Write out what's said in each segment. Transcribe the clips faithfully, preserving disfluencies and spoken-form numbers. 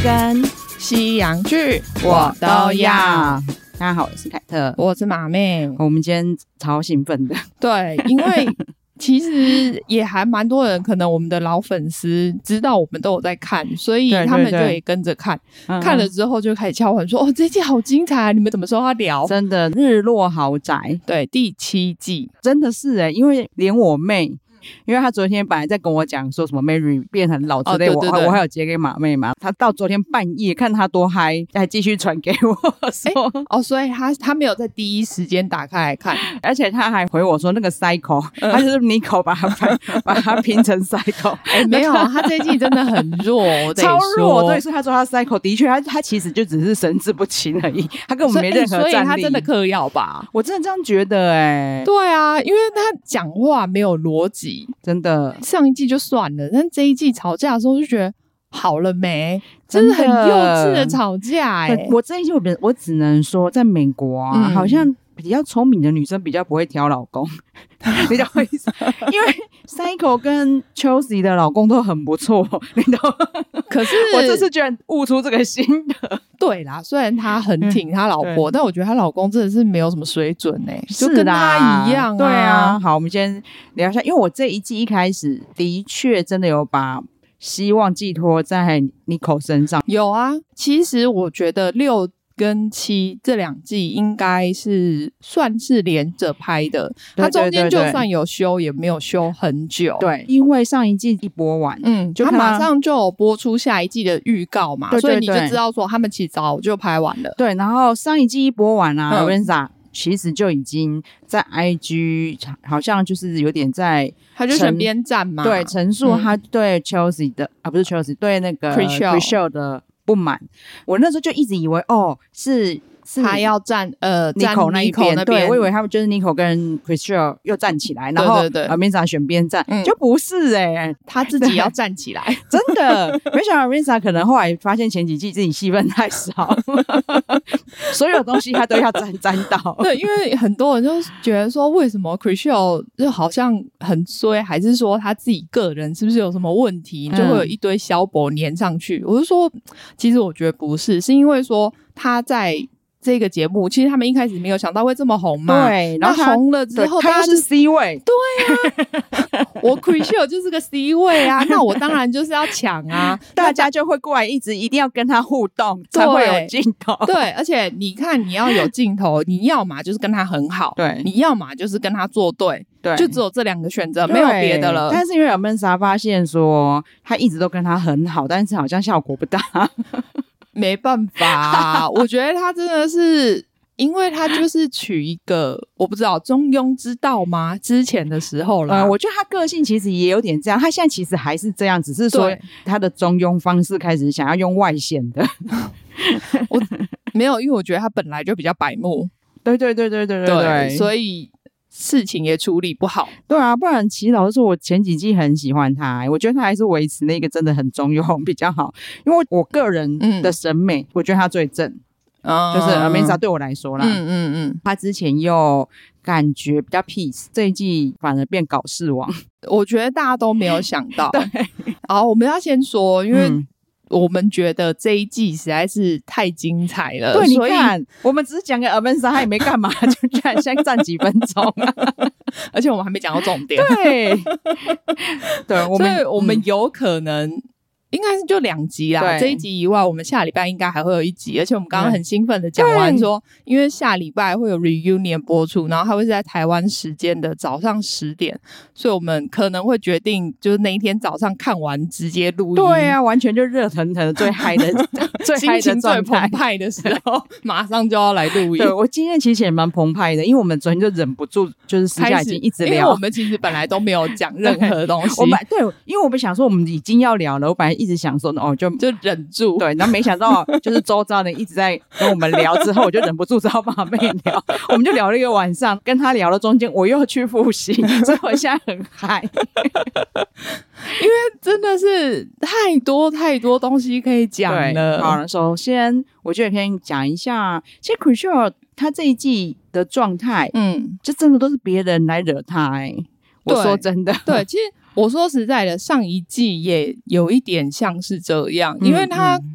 跟西洋剧我都要。大家好，我是凯特， 我是马妹。 我们今天超兴奋的， 对，因为其实也还蛮多人，可能我们的老粉丝知道我们都有在看，所以他们就也跟着看，对对对，看了之后就开始敲碗说：“哦，这一季好精彩啊！你们什么时候要聊？” 真的，日落豪宅， 对，第七季真的是哎、欸，因为连我妹。因为他昨天本来在跟我讲说什么 Mary 变很老之类，哦、对对对，我我还有截给马妹嘛，他到昨天半夜看他多嗨，还继续传给我说、 欸、哦，所以他他没有在第一时间打开来看， 而且他还回我说那个 cycle，、嗯、他就是 Nico 把他把他拼成 cycle， 哎、欸，没有，他这一季真的很弱， 超弱，对，所以他说他 cycle 的确，他他其实就只是神志不清而已，他根本没任何战力， 所以、欸、所以他真的嗑药吧？ 我真的这样觉得哎、欸， 对啊，因为他讲话没有逻辑。 真的， 上一季就算了，但这一季吵架的时候就觉得好了没，真的很幼稚的吵架哎、欸。 我这一季我我只能说，在美国啊，嗯、好像比较聪明的女生比较不会挑老公，比较会，因为 Cycle 跟 Chelsea 的老公都很不错，你懂吗？ 可是我这次居然悟出这个心得。 对啦，虽然他很挺他老婆，嗯、但我觉得他老公真的是没有什么水准哎、欸，就跟他一样、啊。 对啊，好，我们先聊一下，因为我这一季一开始的确真的有把希望寄托在 Nico 身上。 有啊，其实我觉得六跟七这两季应该是算是连着拍的，它中间就算有休也没有休很久。 对，因为上一季一播完， 嗯，就他马上就有播出下一季的预告嘛， 对对对， 所以你就知道说他们其实早就拍完了。 对，然后上一季一播完啊 Lorenza、嗯、其实就已经在 I G 好像就是有点在他就选边站嘛， 对，陈述他对 Chelsea 的、嗯、啊不是 Chelsea 对那个 Chrishell 的不满。我那时候就一直以为哦是是他要站呃 Nico 那一边，对，我以为他们就是 Nico 跟 Chrishell 又站起来，然后对对对 Lorenza 选边站、嗯、就不是哎、欸， 他自己要站起来， 真的没想到 Lorenza 可能后来发现前几季自己戏份太少，所有东西他都要沾沾到。 对，因为很多人就觉得说，为什么 Chrishell 就好像很衰，还是说他自己个人是不是有什么问题，就会有一堆消薄粘上去、嗯、我就说其实我觉得不是，是因为说他在这个节目其实他们一开始没有想到会这么红嘛， 对， 然后红了之后他又是 C 位， 对啊我 Chrishell 就是个 C 位啊，那我当然就是要抢啊大家就会过来一直一定要跟他互动才会有镜头， 对，而且你看你要有镜头你要嘛就是跟他很好， 对， 你要嘛就是跟他作对，对，就只有这两个选择，没有别的了。 但是因为Lorenza发现说他一直都跟他很好，但是好像效果不大没办法、啊、我觉得他真的是因为他就是取一个我不知道中庸之道吗之前的时候啦、 呃、我觉得他个性其实也有点这样，他现在其实还是这样，只是说他的中庸方式开始想要用外显的我没有，因为我觉得他本来就比较白目， 对对对对对对 对, 对，所以事情也处理不好。 对啊，不然其实老实说我前几季很喜欢他、欸、我觉得他还是维持那个真的很中庸比较好，因为我个人的审美、嗯、我觉得他最正、嗯、就是 Lorenza 对我来说啦， 嗯嗯嗯， 他之前又感觉比较 peace， 这一季反而变搞事王， 我觉得大家都没有想到对， 好，我们要先说因为、嗯我们觉得这一季实在是太精彩了， 对，你看我们只是讲个 Lorenza 他也没干嘛就居然先站几分钟、啊、 而且我们还没讲到重点， 对对，我们所以我们有可能、嗯应该是就两集啦，这一集以外我们下礼拜应该还会有一集，而且我们刚刚很兴奋的讲完说因为下礼拜会有 reunion 播出，然后它会是在台湾时间的早上十点，所以我们可能会决定就是那一天早上看完直接录音， 对啊，完全就热腾腾的最嗨的最嗨的心情最澎湃的时候马上就要来录音。 对，我今天其实也蛮澎湃的，因为我们昨天就忍不住就是私下已经一直聊， 因为我们其实本来都没有讲任何东西我们对，因为我们想说我们已经要聊了，我本来一直想说哦就就忍住， 对，然后没想到就是周遭人一直在跟我们聊之后我就忍不住找马妹聊我们就聊了一个晚上，跟他聊的中间我又去复习，所以我现在很嗨因为真的是太多太多东西可以讲了。 好了，首先我觉得可以讲一下其实 Chrishell 他这一季的状态嗯，就真的都是别人来惹他哎、欸，我说真的， 对，其实我说实在的上一季也有一点像是这样、嗯、因为他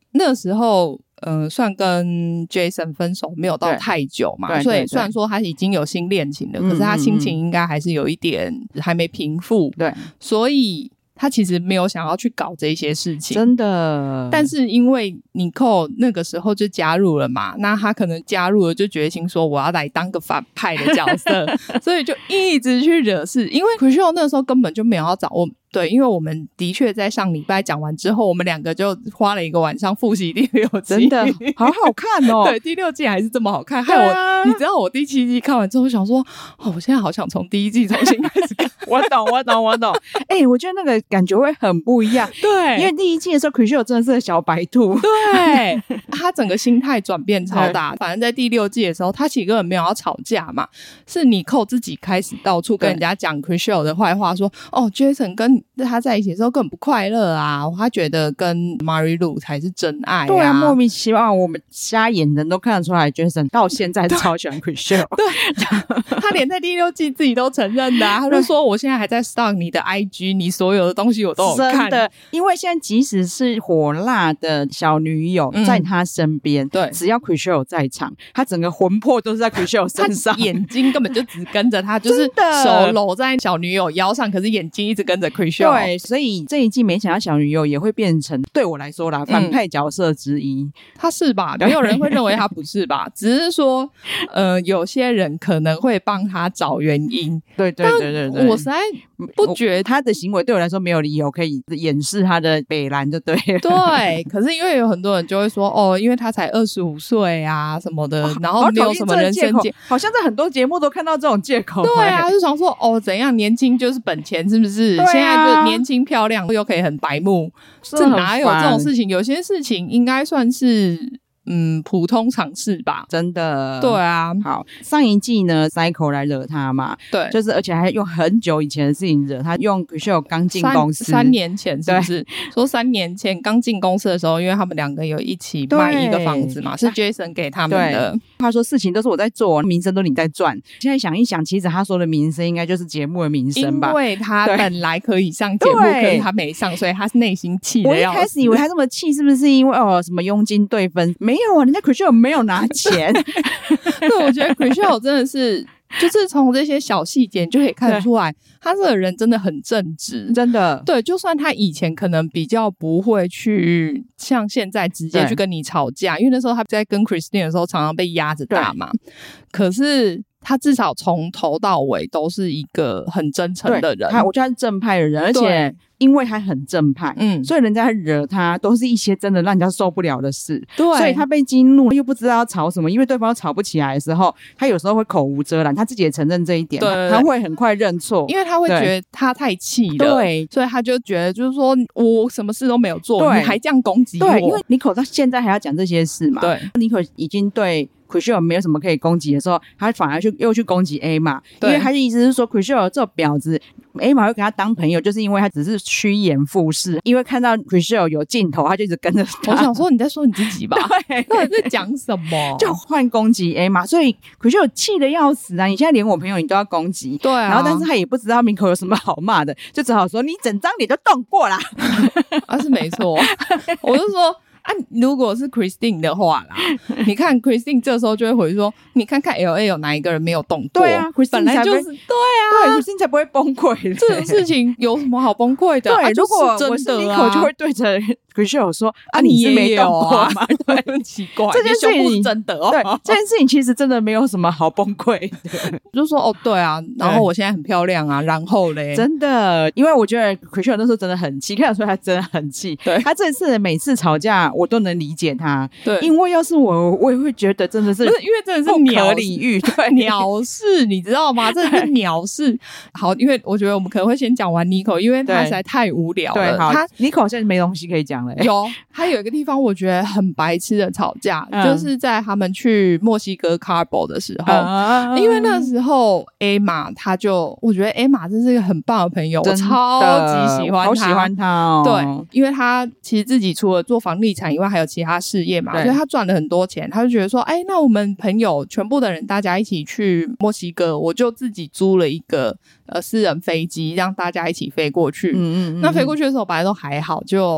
那时候呃，算跟 Jason 分手没有到太久嘛，所以虽然说他已经有新恋情了，可是他心情应该还是有一点还没平复，对，所以他其实没有想要去搞这些事情， 真的。 但是因为 Nicole 那个时候就加入了嘛，那他可能加入了就决心说我要来当个反派的角色，所以就一直去惹事。因为 Chrishell 那时候根本就没有要找我。对，因为我们的确在上礼拜讲完之后，我们两个就花了一个晚上复习第六季， 真的好好看哦。 对，第六季还是这么好看，害我、啊、你知道我第七季看完之后想说，哦，我现在好想从第一季重新开始看。 我懂我懂我懂。哎、欸，我觉得那个感觉会很不一样。 对， 因为第一季的时候 Chrishell 真的是个小白兔， 对，他整个心态转变超大。反正在第六季的时候，他其实根本没有要吵架嘛，是Nicole自己开始到处跟人家讲 Chrishell 的坏话，说哦 Jason 跟他在一起的时候根本不快乐啊，他觉得跟 Marie-Lou 才是真爱啊。 对啊，莫名其妙，我们瞎眼人都看得出来 Jason 到现在超喜欢 Chrishell。 对，他连在第六季自己都承认的啊，他就说我现在还在 stalk 你的 I G， 你所有的东西我都有看。 真的，因为现在即使是火辣的小女友在他身边、嗯、对，只要 Chrishell 在场，他整个魂魄都是在 Chrishell 身上， 他眼睛根本就只跟着他，就是手搂在小女友腰上，可是眼睛一直跟着 Chrishell。 对，所以这一季没想到小女友也会变成，对我来说啦，反派角色之一、嗯、 他是吧？没有人会认为他不是吧？只是说呃，有些人可能会帮他找原因。 对对对对对， 我实在不觉得他的行为对我来说没有理由可以掩饰他的北蓝就对了。 对，可是因为有很多人就会说哦，因为他才二十五岁啊什么的、哦、然后没有什么人生借口， 好像在很多节目都看到这种借口。 对啊，就想说哦，怎样年轻就是本钱是不是、啊、现在就年轻漂亮又可以很白目，这哪有这种事情？有些事情应该算是嗯，普通常识吧， 真的。对啊， 好，上一季呢 Psycho 来惹他嘛，对，就是而且还用很久以前的事情惹他，用 Chrishell 刚进公司三, 三年前是不是说三年前刚进公司的时候，因为他们两个有一起卖一个房子嘛，是 Jason 给他们的。 他说事情都是我在做，名声都你在赚。现在想一想，其实他说的名声应该就是节目的名声吧， 因为他本来可以上节目，可是他没上，所以他是内心气的要死。 我一开始以为他这么气是不是因为哦什么佣金对分，没有啊，人家 Chrishell 没有拿钱。 对，我觉得 Chrishell 真的是就是从这些小细节就可以看得出来，他这个人真的很正直，真的。对，就算他以前可能比较不会去像现在直接去跟你吵架，因为那时候他在跟 Christine 的时候常常被压着打嘛，可是他至少从头到尾都是一个很真诚的人。他我觉得他是正派的人，而且因为他很正派，嗯，所以人家惹他都是一些真的让人家受不了的事。对，所以他被激怒又不知道要吵什么，因为对方吵不起来的时候，他有时候会口无遮拦，他自己也承认这一点。对，他会很快认错， 因为他会觉得他太气了，对，所以他就觉得就是说我什么事都没有做，你还这样攻击我。 对，因为Nicole到现在还要讲这些事嘛，对 ，Nicole 已经对Chrishell 没有什么可以攻击的时候，他反而去又去攻击 A 嘛，因为他的意思是说 Chrishell 这婊子 A 嘛会跟他当朋友，就是因为他只是趋炎附势，因为看到 Chrishell 有镜头，他就一直跟着他。 我想说你在说你自己吧，对，到底在讲什么？ 就换攻击 A 嘛，所以 Chrishell 气得要死啊！你现在连我朋友你都要攻击，对啊，然后但是他也不知道Nicole有什么好骂的，就只好说你整张脸就动过啦。 啊，是没错，我就说。啊，如果是 Christine 的话啦，你看 Christine 这时候就会回说，你看看 L A 有哪一个人没有动过？对啊，本来就是对啊， 对 Christine 才不会崩溃。 这种事情有什么好崩溃的？ 对， 啊、 如果真的、啊、 我是 Nicole 就会对着 Chrishell 说啊，你是没动过吗？ 对，很奇怪， 这件事情是真的哦。 对，这件事情其实真的没有什么好崩溃的。 就说哦，对啊，然后我现在很漂亮啊，然后嘞， 真的，因为我觉得 Chrishell 那时候真的很气，看得出来他真的很气。对，他这次每次吵架我都能理解他，对，因为要是我，我也会觉得真的是， 不是因为真的是鸟理喻，对， 鸟事，你知道吗？真的是鸟事。好，因为我觉得我们可能会先讲完 Nicole， 因为他实在太无聊了。 对，好，他 Nicole 现在没东西可以讲了。 有，他有一个地方我觉得很白痴的吵架，嗯、就是在他们去墨西哥 Cabo 的时候，嗯、因为那时候 Emma 他就，我觉得 Emma 真是一个很棒的朋友，我超级喜欢他， 好喜欢他哦。 对，因为他其实自己除了做房地产以外，还有其他事业嘛，所以他赚了很多钱，他就觉得说，哎，那我们朋友全部的人大家一起去墨西哥，我就自己租了一个呃私人飞机，让大家一起飞过去。嗯嗯嗯。那飞过去的时候本来都还好，就晚上。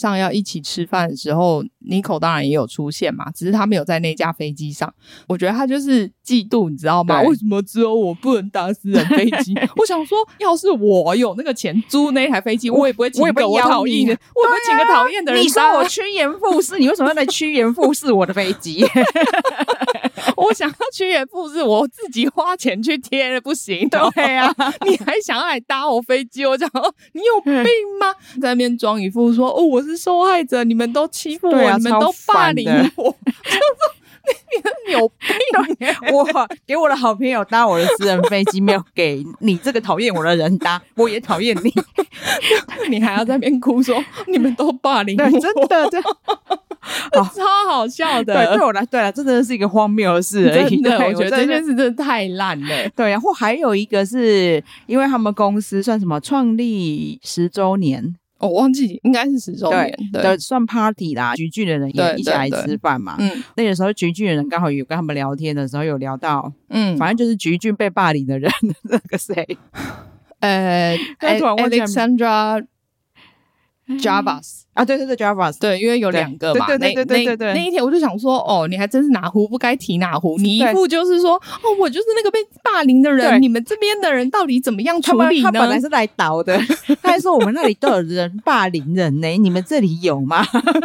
上要一起吃饭的时候 Nico 当然也有出现嘛，只是他没有在那架飞机上。我觉得他就是嫉妒，你知道吗？为什么只有我不能搭私人飞机？我想说要是我有那个钱租那台飞机，我也不会请个我讨厌的，我也不会请个讨厌的人搭。 你说我趋炎附势，你为什么要来趋炎附势我的飞机？ 我想要趋炎附势，我自己花钱去贴了不行。 对啊， 你还想要来搭我飞机？我讲你有病吗？在那边装一副说哦我是受害者，你们都欺负我、啊、你们都霸凌我。你有病、欸！ 我给我的好朋友搭我的私人飞机，没有给你这个讨厌我的人搭，我也讨厌你。 你还要在那边哭说你们都霸凌我， 对，真的，真的超好笑的。 对，对我来，对了，这真的是一个荒谬的事而已。 真的，我觉得这件事真的太烂了。 对，然后还有一个是因为他们公司算什么创立十周年。 哦，我忘记应该是十周年， 对，对算 party 啦，菊剧的人也一起来吃饭嘛。嗯，那个时候菊剧的人刚好有跟他们聊天的时候，有聊到，嗯，反正就是菊剧被霸凌的人，那个谁， 呃 ，Alexandra Javas 啊，对对对 Javas， 对，因为有两个嘛， 对对对对对对， 那一天我就想说，哦，你还真是哪壶不该提哪壶，你一副就是说，哦，我就是那个被霸凌的人，你们这边的人到底怎么样处理呢？ 他本来是来倒的，他还说我们那里都有人霸凌人呢，你们这里有吗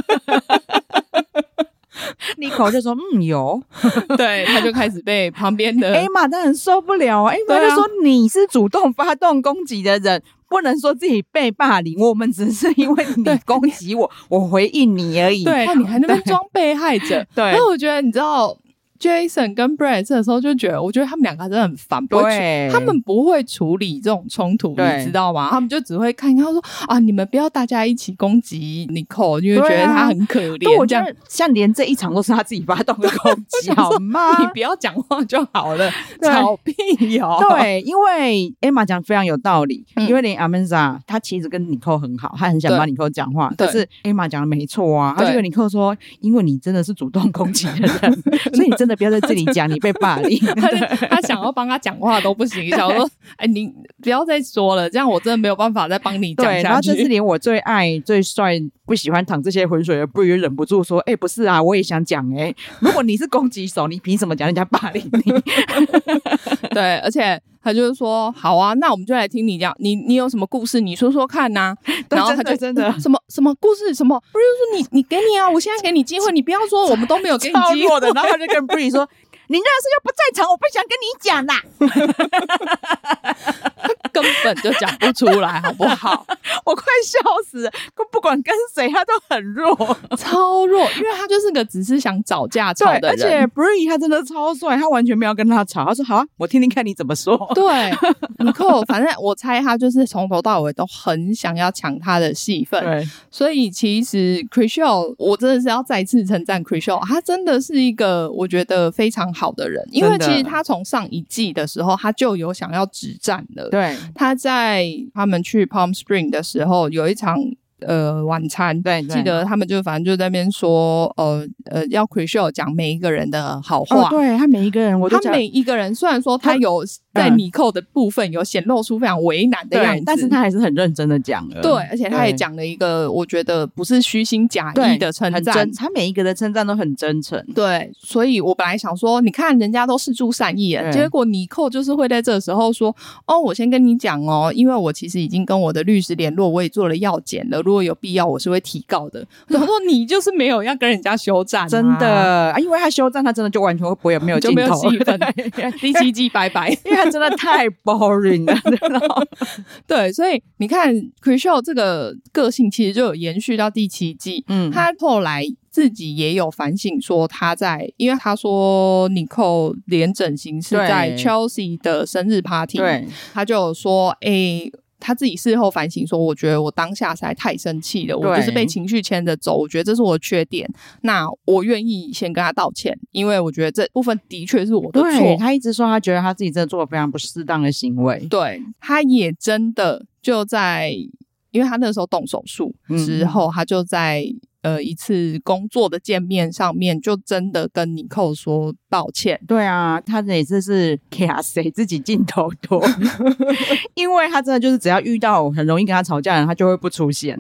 ？Nico 就说嗯有， 对，他就开始被旁边的 Emma 当然受不了啊 ，Emma 就说你是主动发动攻击的人，不能说自己被霸凌，我们只是因为你攻击我，我回应你而已。 对，你还那边装被害者。对，但我觉得你知道。Jason 跟 Brad 这时候就觉得，我觉得他们两个真的很烦，对，他们不会处理这种冲突，你知道吗？他们就只会看看说啊，你们不要大家一起攻击 Nicole， 因为觉得他很可怜。 我觉得像连这一场都是他自己发动的攻击，好吗？ 你不要讲话就好了，吵屁哦。 对，因为 Emma 讲非常有道理，嗯、因为连 Amanda 他其实跟 Nicole 很好，他很想帮 Nicole 讲话，可是 Emma 讲的没错啊，他就跟 Nicole 说，因为你真的是主动攻击的人，所以你真的不要在这里讲你被霸凌。 他, 他想要帮他讲话都不行，想说哎，你不要再说了，这样我真的没有办法再帮你讲下去。 对，然后这是连我最爱最帅不喜欢淌这些浑水的 Bree 忍不住说哎、欸，不是啊，我也想讲哎、欸，如果你是攻击手，你凭什么讲人家霸凌你？ 对，而且他就是说好啊，那我们就来听你讲，你你有什么故事你说说看啊。然后他就真的什么什么故事什么，不是说你你给你啊，我现在给你机会，你不要说我们都没有给你机会的。然后他就跟 Bree 说你那时候又不在场，我不想跟你讲啦。 根本就讲不出来好不好？ 我快笑死了，不管跟谁他都很弱， 超弱，因为他就是个只是想找架吵的人。 而且 Bree 他真的超帅，他完全没有跟他吵，他说好啊，我听听看你怎么说。 对Nicole反正我猜他就是从头到尾都很想要抢他的戏份。对，所以其实 Chrishell 我真的是要再次称赞 Chrishell， 他真的是一个我觉得非常好的人，因为其实他从上一季的时候他就有想要止战了。 对， 他在他们去 Palm Spring 的时候有一场呃晚餐，对，记得他们就反正就在那边说呃呃要 Chrishell 讲每一个人的好话。 哦、对，他每一个人我都他每一个人虽然说他有在Nicole的部分有显露出非常为难的样子， 但是他还是很认真的讲了。 对，而且他也讲了一个我觉得不是虚心假意的称赞， 他每一个的称赞都很真诚。 对，所以我本来想说你看人家都释出善意了，结果Nicole就是会在这时候说哦我先跟你讲哦，因为我其实已经跟我的律师联络，我也做了药检了，如果有必要我是会提告的。我说你就是没有要跟人家休战、啊、 真的、啊、因为他休战他真的就完全会不会没有镜头， 就没有戏份第七季拜拜， 因为他真的太 boring 了。 对，所以你看 Chrishell 这个个性其实就有延续到第七季。嗯，他后来自己也有反省说他在，因为他说 Nicole 连整形是在 Chelsea 的生日 party， 对，他就有说哎、欸他自己事后反省说我觉得我当下实在太生气了，我就是被情绪牵着走，我觉得这是我的缺点，那我愿意先跟他道歉，因为我觉得这部分的确是我的错。 他一直说他觉得他自己真的做了非常不适当的行为。 对，他也真的就在因为他那时候动手术之后、嗯、他就在呃，一次工作的见面上面就真的跟Nicole说抱歉。 对啊，他也是是给他谁自己镜头多因为他真的就是只要遇到很容易跟他吵架的人他就会不出现。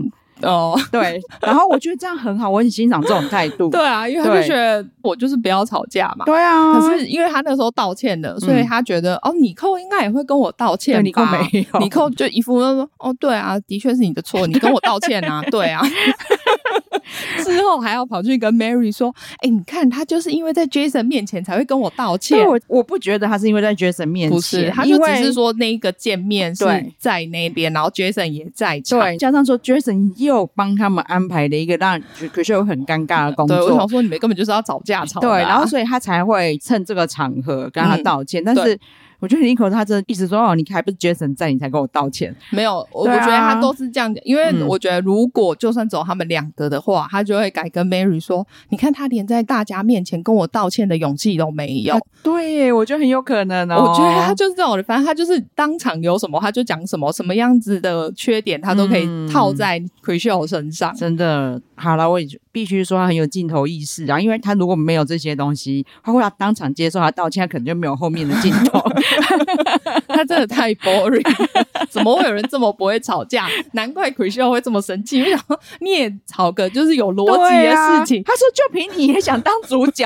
哦， 对，然后我觉得这样很好，我很欣赏这种态度。 对啊，因为他就觉得我就是不要吵架嘛。 对啊， 可是因为他那时候道歉了，所以他觉得、嗯、哦，尼寇应该也会跟我道歉吧。 尼寇没有， 尼寇就一副就说哦，对啊，的确是你的错，你跟我道歉啊，对啊。之后还要跑去跟 Mary 说，哎、欸，你看他就是因为在 Jason 面前才会跟我道歉。 我我不觉得他是因为在 Jason 面前， 不是，他就只是说那一个见面是在那边，然后 Jason 也在场， 对，加上说 Jason 又帮他们安排了一个让 Chrishell 很尴尬的工作。 对，我想说你们根本就是要找架吵、啊。 对，然后所以他才会趁这个场合跟他道歉，嗯、但是。我觉得尼寇他真的一直说哦，你还不是 Jason 在，你才跟我道歉。 没有，我、啊、我觉得他都是这样讲，因为我觉得如果就算只有他们两个的话，嗯、他就会改跟 Mary 说，你看他连在大家面前跟我道歉的勇气都没有。啊、 对，我觉得很有可能哦。 我觉得他就是这种，反正他就是当场有什么他就讲什么，什么样子的缺点他都可以套在 Chrishell 身上。 嗯、真的，好了，我也必须说他很有镜头意识啊，因为他如果没有这些东西，他会要当场接受他道歉，他可能就没有后面的镜头。 他真的太 boring 怎么会有人这么不会吵架？难怪 Chrishell 会这么生气，因为你也吵个就是有逻辑的事情、啊、 他说就凭你也想当主角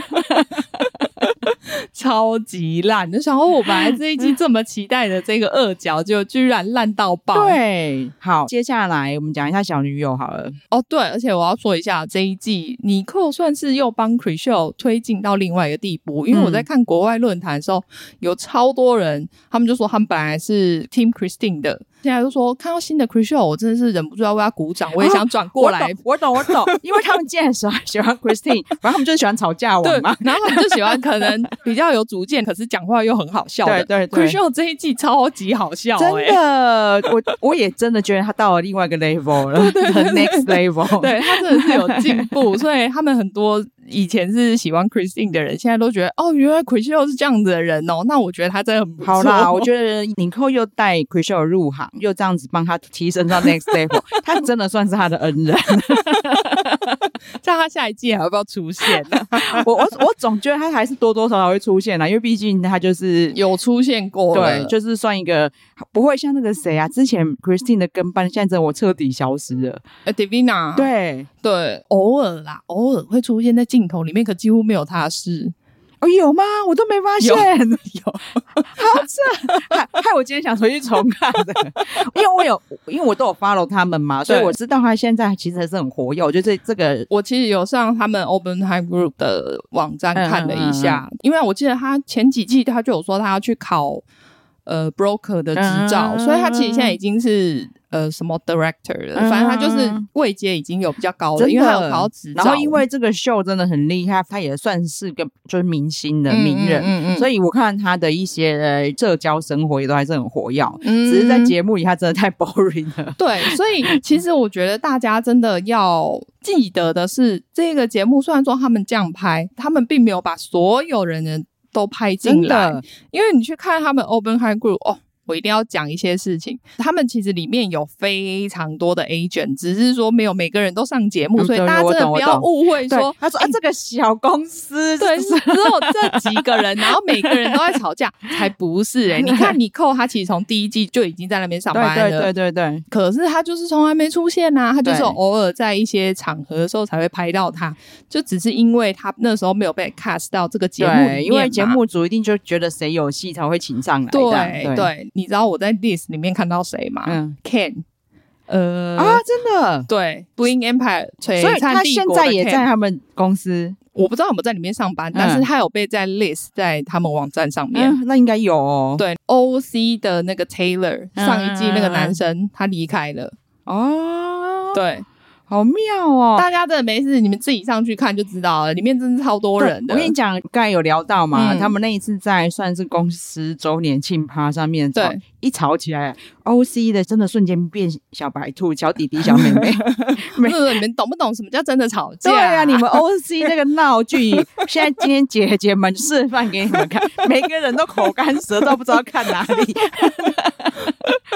超级烂，就想说我本来这一季这么期待的这个二角就居然烂到爆。 对，好，接下来我们讲一下小女友好了。 哦对，而且我要说一下这一季尼寇算是又帮 Chrishell 推进到另外一个地步，因为我在看国外论坛的时候、嗯、有超多人他们就说他们本来是 Team Christine 的，现在就说看到新的 Chrishell 我真的是忍不住要为他鼓掌，我也想转过来、哦、 我懂我懂我懂因为他们既然喜欢喜欢 Christine 反正他们就是喜欢吵架王嘛， 然后他们就喜欢可能比较有主见可是讲话又很好笑的。 对对对 Chrishell 这一季超级好笑、欸、 真的我我也真的觉得他到了另外一个 level 了对对对对 next level 对，他真的是有进步所以他们很多以前是喜欢 Christine 的人现在都觉得哦原来 Chrishell 是这样子的人哦，那我觉得他真的很不错。 好啦，我觉得尼寇又带 Chrishell 入行，又这样子帮他提升到 next level 他真的算是他的恩人像他下一季还要不要出现呢、 啊、我我我总觉得他还是多多少少会出现啦，因为毕竟他就是有出现过了， 对，就是算一个不会像那个谁啊，之前 Christine 的跟班现在真的我彻底消失了、 呃、Divina 对对，偶尔啦偶尔会出现在镜头里面，可几乎没有他的事。 哦，有吗？我都没发现。 有，有好扯，害害我今天想回去重看的，因为我有，因为我都有 follow 他们嘛，所以我知道他现在其实还是很活跃。我觉得这这个， 我其实有上他们 Oppenheim Group 的网站看了一下，嗯嗯嗯，因为我记得他前几季他就有说他要去考呃 broker 的执照，嗯嗯，所以他其实现在已经是。呃，什么 director 了、嗯、反正他就是位阶已经有比较高了，因为他有考到执照， 然后因为这个秀真的很厉害，他也算是个就是明星的名人、嗯嗯嗯嗯、所以我看他的一些、呃、社交生活也都还是很活跃、嗯、只是在节目里他真的太 boring 了。 对，所以其实我觉得大家真的要记得的是，这个节目虽然说他们这样拍，他们并没有把所有人的都拍进来，因为你去看他们 Oppenheim Group 哦，我一定要讲一些事情，他们其实里面有非常多的 agent， 只是说没有每个人都上节目、嗯、所以大家真的不要误会说他说、欸、啊这个小公司对只有这几个人然后每个人都在吵架才不是欸你看尼寇他其实从第一季就已经在那边上班了， 对对对对对， 可是他就是从来没出现啊，他就是偶尔在一些场合的时候才会拍到他，就只是因为他那时候没有被 cast 到这个节目里面嘛， 因为节目组一定就觉得谁有戏才会请上来。 对对, 对，你知道我在 list 里面看到谁吗？嗯 Ken 呃啊，真的对 Bling Empire 璀璨帝国的 Ken， 所以他现在也在他们公司， 我不知道有没有在里面上班、嗯、但是他有被在 list 在他们网站上面、 嗯、那应该有哦。 对 O C 的那个 Taylor、嗯、上一季那个男生他离开了哦，对， 好妙哦！ 大家真的没事，你们自己上去看就知道了，里面真是超多人的。 我跟你讲，刚才有聊到嘛、嗯，他们那一次在算是公司周年庆趴上面吵，对，一吵起来 ，O C 的真的瞬间变小白兔、小弟弟、小妹妹。 不是你们懂不懂什么叫真的吵架？ 对啊，你们 O C 这个闹剧，现在今天姐姐们示范给你们看，每个人都口干舌燥，不知道看哪里。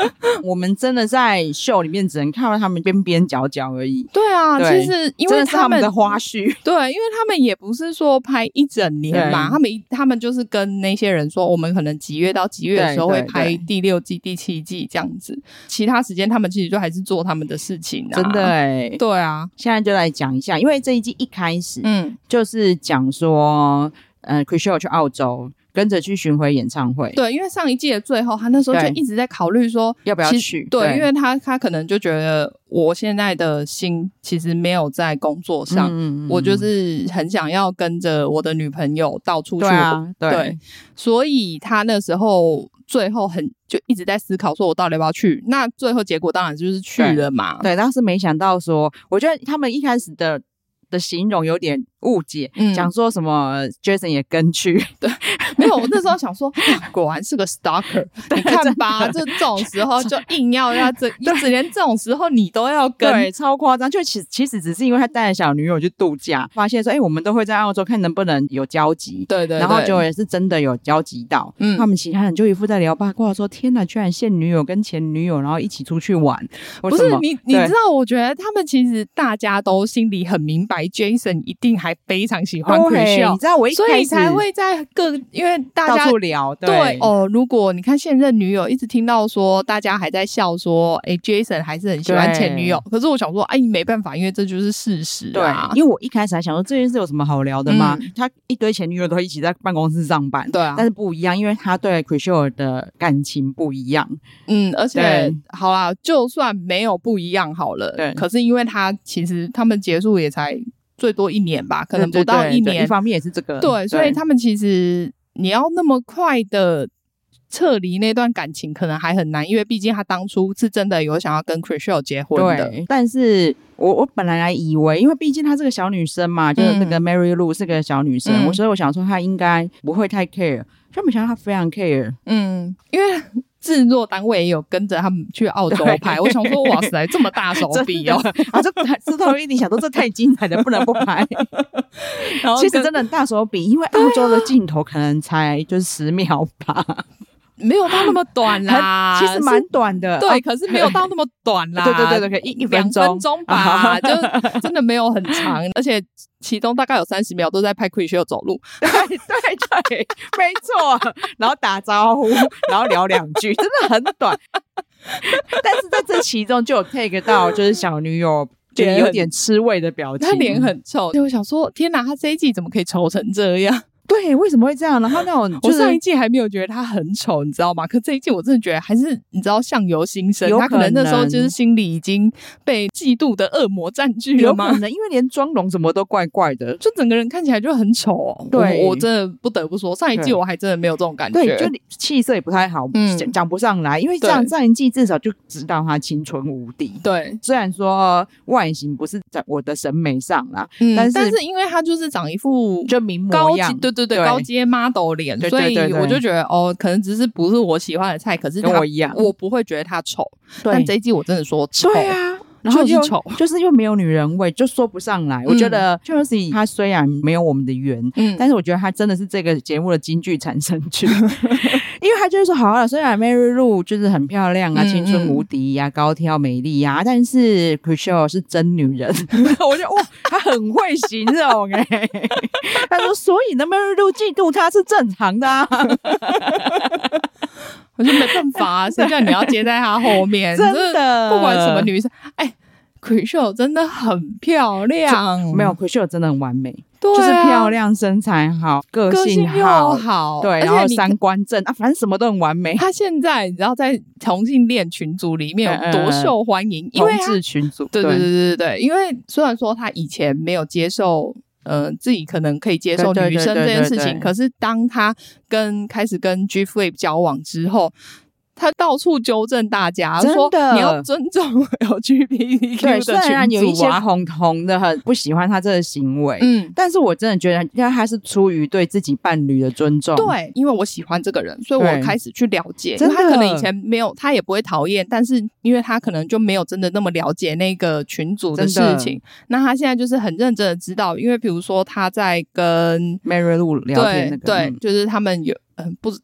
我们真的在秀里面只能看到他们边边角角而已。 对啊， 对， 其实因为他们真的是他们的花絮， 对，因为他们也不是说拍一整年嘛，他们他们就是跟那些人说，我们可能几月到几月的时候会拍第六季、第七季这样子，其他时间他们其实就还是做他们的事情啊。 真的哎、欸， 对啊， 现在就来讲一下，因为这一季一开始， 嗯， 就是讲说，呃 Chrishell 去澳洲。跟着去巡回演唱会， 对，因为上一季的最后，他那时候就一直在考虑说要不要去， 对，对因为他他可能就觉得我现在的心其实没有在工作上，嗯嗯嗯我就是很想要跟着我的女朋友到处去，对啊，对， 对所以他那时候最后很就一直在思考，说我到底要不要去？那最后结果当然就是去了嘛， 对，当时没想到说，我觉得他们一开始的。的形容有点误解，讲、嗯、说什么 Jason 也跟去， 对，没有，我那时候想说，啊、果然是个 stalker， 你看吧，这这种时候就硬要要这，只连这种时候你都要跟， 对，超夸张。就其其实只是因为他带着小女友去度假，发现说，哎、欸，我们都会在澳洲看能不能有交集， 对 对, 对， 然后就也是真的有交集到，嗯，他们其他人就一副在聊八卦，说天哪，居然现女友跟前女友然后一起出去玩， 不是你你知道，我觉得他们其实大家都心里很明白 ，Jason 一定还非常喜欢 Chrishell， 你知道我一开始所以才会在各因为大家到处聊，对, 对哦。如果你看现任女友一直听到说大家还在笑说，哎 ，Jason 还是很喜欢前女友，可是我想说，哎，没办法，因为这就是事实啊。 对，因为我一开始还想说这件事有什么好聊的吗？嗯、他一堆前女友都一起在办公室上班， 对啊， 但是不一样，因为他对 Chrishell 的感情不一样。 嗯，而且好啦，就算没有不一样好了，对，可是因为他其实他们结束也才。最多一年吧，可能不到一年。 对对对，一方面也是这个， 对，所以他们其实你要那么快的撤离那段感情，可能还很难，因为毕竟他当初是真的有想要跟 Chrishell 结婚的。 对，但是我我本来还以为，因为毕竟她是个小女生嘛，就是那个 Mary Lou 是个小女生，嗯、所以我想说她应该不会太 care， 就没想到她非常 care。 嗯，因为。制作单位也有跟着他们去澳洲拍，我想说哇塞，这么大手笔哦！ 啊，这制作一定想说这太精彩了，不能不拍。然后其实真的很大手笔，因为澳洲的镜头可能才就是十秒吧。 没有到那么短啦， 其实蛮短的， 对，可是没有到那么短啦， 对对对对，可以一一分钟， 两分钟吧，就真的没有很长，而且其中大概有三十秒都在拍 Chrishell 走路， 对对对，没错，然后打招呼，然后聊两句，真的很短，但是在这其中就有 take 到就是小女友。觉得有点吃味的表情， 他脸很臭，所以我想说，天哪，他这一季怎么可以丑成这样？ 对，为什么会这样？然后那种、就是、 我上一季还没有觉得他很丑，你知道吗？可这一季我真的觉得还是你知道相由心生，他可能那时候就是心里已经被嫉妒的恶魔占据了吗？ 有可能，因为连妆容什么都怪怪的， 就整个人看起来就很丑、哦。对，我, 我真的不得不说，上一季我还真的没有这种感觉， 对，就气色也不太好，讲、嗯、不上来。因为这样上一季至少就知道他青春无敌。 对， 虽然说外形不是在我的审美上啦， 嗯、 但是但是因为他就是长一副就名模样， 对对对，高阶model 脸，所以我就觉得哦，可能只是不是我喜欢的菜，可是他跟我一样， 我不会觉得他丑。但这一季我真的说丑， 对啊，然后就是丑， 就是又没有女人味，就说不上来。嗯、我觉得 Chelsea 她虽然没有我们的缘，嗯，但是我觉得她真的是这个节目的金句产生句，因为她就是说好了，虽然 Mary Lou 就是很漂亮啊，嗯、青春无敌呀、啊，高挑美丽呀、啊，但是 Chrishell 是真女人。我觉得哇，她很会形容哎、欸，她说所以呢 Mary Lou 嫉妒她是正常的啊。 我就没办法、啊，谁叫你要接在他后面？ 真的， 不管什么女生，哎 ，Chrishell 真的很漂亮， 没有 Chrishell 真的很完美， 对啊、 就是漂亮、身材好、个性好， 又好对，然后三观正啊，反正什么都很完美。 他现在你知道在同性恋群组里面有多受欢迎，因为同志群组， 对对对对对，因为虽然说他以前没有接受。呃，自己可能可以接受女生这件事情，对对对对对，可是当他跟开始跟 G Flip 交往之后，他到处纠正大家，说你要尊重 L G B T Q 的群组啊。 虽然有一些红红的很不喜欢他这个行为，嗯，但是我真的觉得，因为他是出于对自己伴侣的尊重。 对，因为我喜欢这个人，所以我开始去了解。因为他可能以前没有，他也不会讨厌，但是因为他可能就没有真的那么了解那个群组的事情。那他现在就是很认真的知道，因为比如说他在跟 Mary Lou 聊天那个， 对，对嗯、就是他们有嗯、呃、不。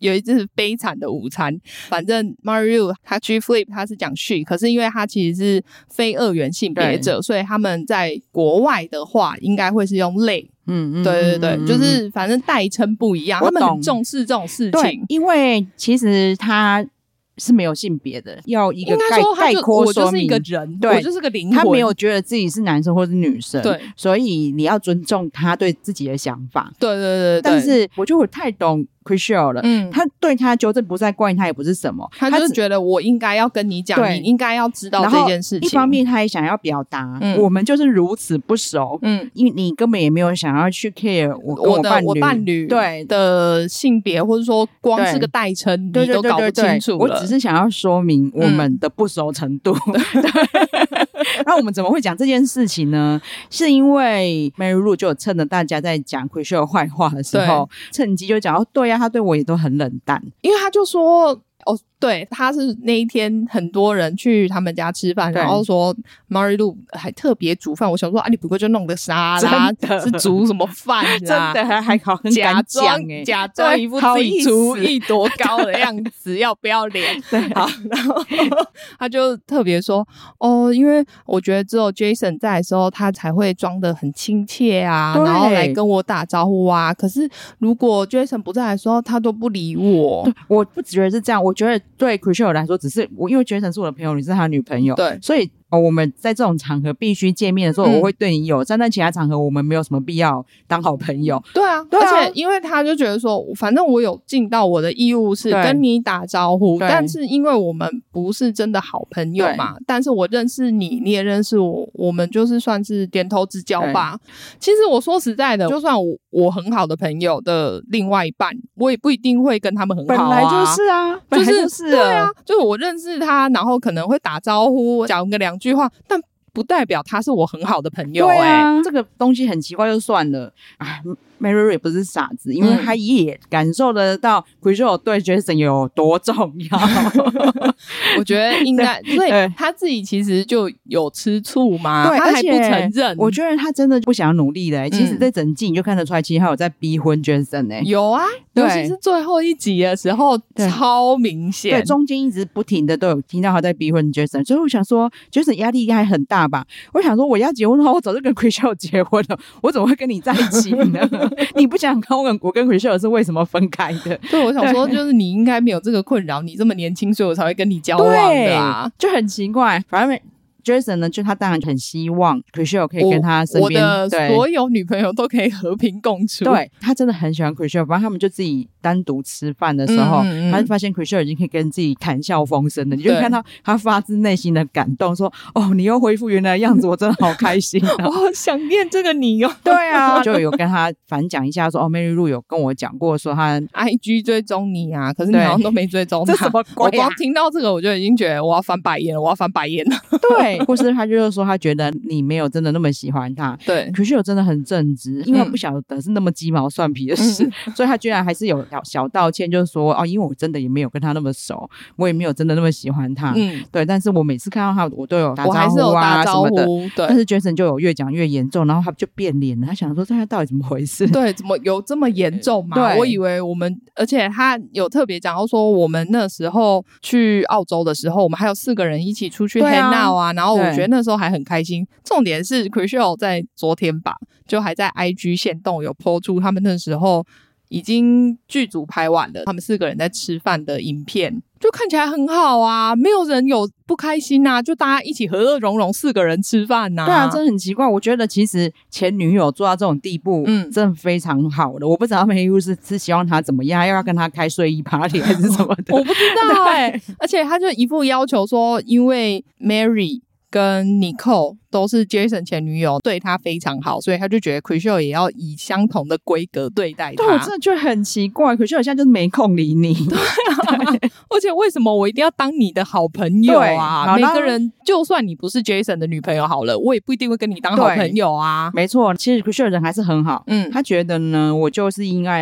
有一次悲惨的午餐，反正 Marie-Lu 他 G Flip 他是讲 she， 可是因为他其实是非二元性别者，所以他们在国外的话应该会是用 they。嗯嗯，对对对，嗯、就是反正代称不一样，他们很重视这种事情， 因为其实他是没有性别的，要一个概概括说明，我就是一个人，对，我就是个灵魂， 他没有觉得自己是男生或是女生，对，所以你要尊重他对自己的想法， 对对 对, 对。 但是我就太懂 Chrishell 了，嗯，他对他纠正不再怪他也不是什么， 他就是觉得我应该要跟你讲，你应该要知道这件事情。 一方面他也想要表达、嗯、我们就是如此不熟，嗯，因为你根本也没有想要去 care 我跟我伴侣我的我伴侣对的性别，或者说光是个代称你都搞不清楚了， 我只是想要说明我们的不熟程度、嗯、那我们怎么会讲这件事情呢？是因为 Marie-Lu 就有趁着大家在讲 Chrishell 坏话的时候，趁机就讲哦，对啊，他对我也都很冷淡， 因为他就说哦，对，他是那一天很多人去他们家吃饭，然后说 Marie-Lu 还特别煮饭，我想说啊，你不过就弄个沙拉，是煮什么饭啊？ 真的还还好，很假装假装一副自己厨艺多高的样子，要不要脸？对，好，然后他就特别说哦，因为我觉得只有 Jason 在的时候，他才会装得很亲切啊，然后来跟我打招呼啊。可是如果 Jason 不在的时候，他都不理我。 对，我不觉得是这样，我觉得对 Chrishell 来说，只是我因为 Jason 是我的朋友，你是他的女朋友，对，所以。哦，我们在这种场合必须见面的时候、嗯、我会对你友善，但其他场合我们没有什么必要当好朋友。 对啊，对啊，而且因为他就觉得说反正我有尽到我的义务是跟你打招呼，但是因为我们不是真的好朋友嘛，但是我认识你你也认识我，我们就是算是点头之交吧。其实我说实在的，就算我我很好的朋友的另外一半，我也不一定会跟他们很好啊， 本来就是啊， 就是、 本来就是对啊，就是我认识他，然后可能会打招呼讲个两句话，但不代表他是我很好的朋友、欸。 对啊，这个东西很奇怪就算了。哎 Marie-Lu 也不是傻子，因为他也感受得到 Chrishell 对 Jason 有多重要。 我觉得应该，所以他自己其实就有吃醋嘛，对，他还不承认。 我觉得他真的不想努力的、欸嗯。其实这整季你就看得出来，其实他有在逼婚 Jason 哎、欸。 有啊，尤其是最后一集的时候，超明显。 对，中间一直不停的都有听到他在逼婚 Jason， 所以我想说 Jason 压力应该很大吧？我想说我要结婚的话，我早就跟 Chrishell 结婚了，我怎么会跟你在一起呢？你不想看我跟我跟 Chrishell 是为什么分开的？ 对，我想说就是你应该没有这个困扰，你这么年轻，所以我才会跟你交往的啊， 就很奇怪。反正Jason 呢，就他当然很希望 Chrishell 可以跟他身边我的所有女朋友都可以和平共处。 对，他真的很喜欢 Chrishell， 反正他们就自己单独吃饭的时候，嗯嗯嗯他就发现 Chrishell 已经可以跟自己谈笑风生了，你就看到他发自内心的感动，说：“哦，你又恢复原来的样子，我真的好开心、啊， 我好想念这个你哦。” 对啊，就有跟他反讲一下说：“哦 ，Marie-Lu 有跟我讲过说他 I G 追踪你啊，可是你好像都没追踪他。” 这什么鬼、啊？ 我光听到这个我就已经觉得我要翻白眼了，我要翻白眼了。 对。或是他就是说他觉得你没有真的那么喜欢他，对，可是我真的很正直，因为我不晓得是那么鸡毛蒜皮的事、嗯、所以他居然还是有小道歉，就是说哦，因为我真的也没有跟他那么熟，我也没有真的那么喜欢他，嗯，对，但是我每次看到他我都有打招呼啊， 我还是有打招呼什么的，对，但是 Jason 就有越讲越严重，然后他就变脸了，他想说他到底怎么回事， 对，怎么有这么严重嘛？对，我以为我们，而且他有特别讲到说我们那时候去澳洲的时候，我们还有四个人一起出去 hang out 啊，然后我觉得那时候还很开心。重点是 Chrishell 在昨天吧，就还在 I G 限动有 po 出他们那时候已经剧组拍完了，他们四个人在吃饭的影片，就看起来很好啊，没有人有不开心啊，就大家一起和乐融融，四个人吃饭啊。 对啊，真的很奇怪。我觉得其实前女友做到这种地步，嗯，真的非常好的。我不知道 Marie-Lu 是是希望他怎么样，要要跟他开睡衣 party 还是什么的， 我不知道哎、欸。而且他就一副要求说，因为 Mary跟 Nicole 都是 Jason 前女友，对他非常好，所以他就觉得 Chrishell 也要以相同的规格对待他。 对，我真的觉得很奇怪， Chrishell 现在就是没空理你。 对啊，对，而且为什么我一定要当你的好朋友啊？每个人就算你不是 Jason 的女朋友好了，我也不一定会跟你当好朋友啊。 没错，其实 Chrishell 人还是很好，嗯，他觉得呢，我就是因为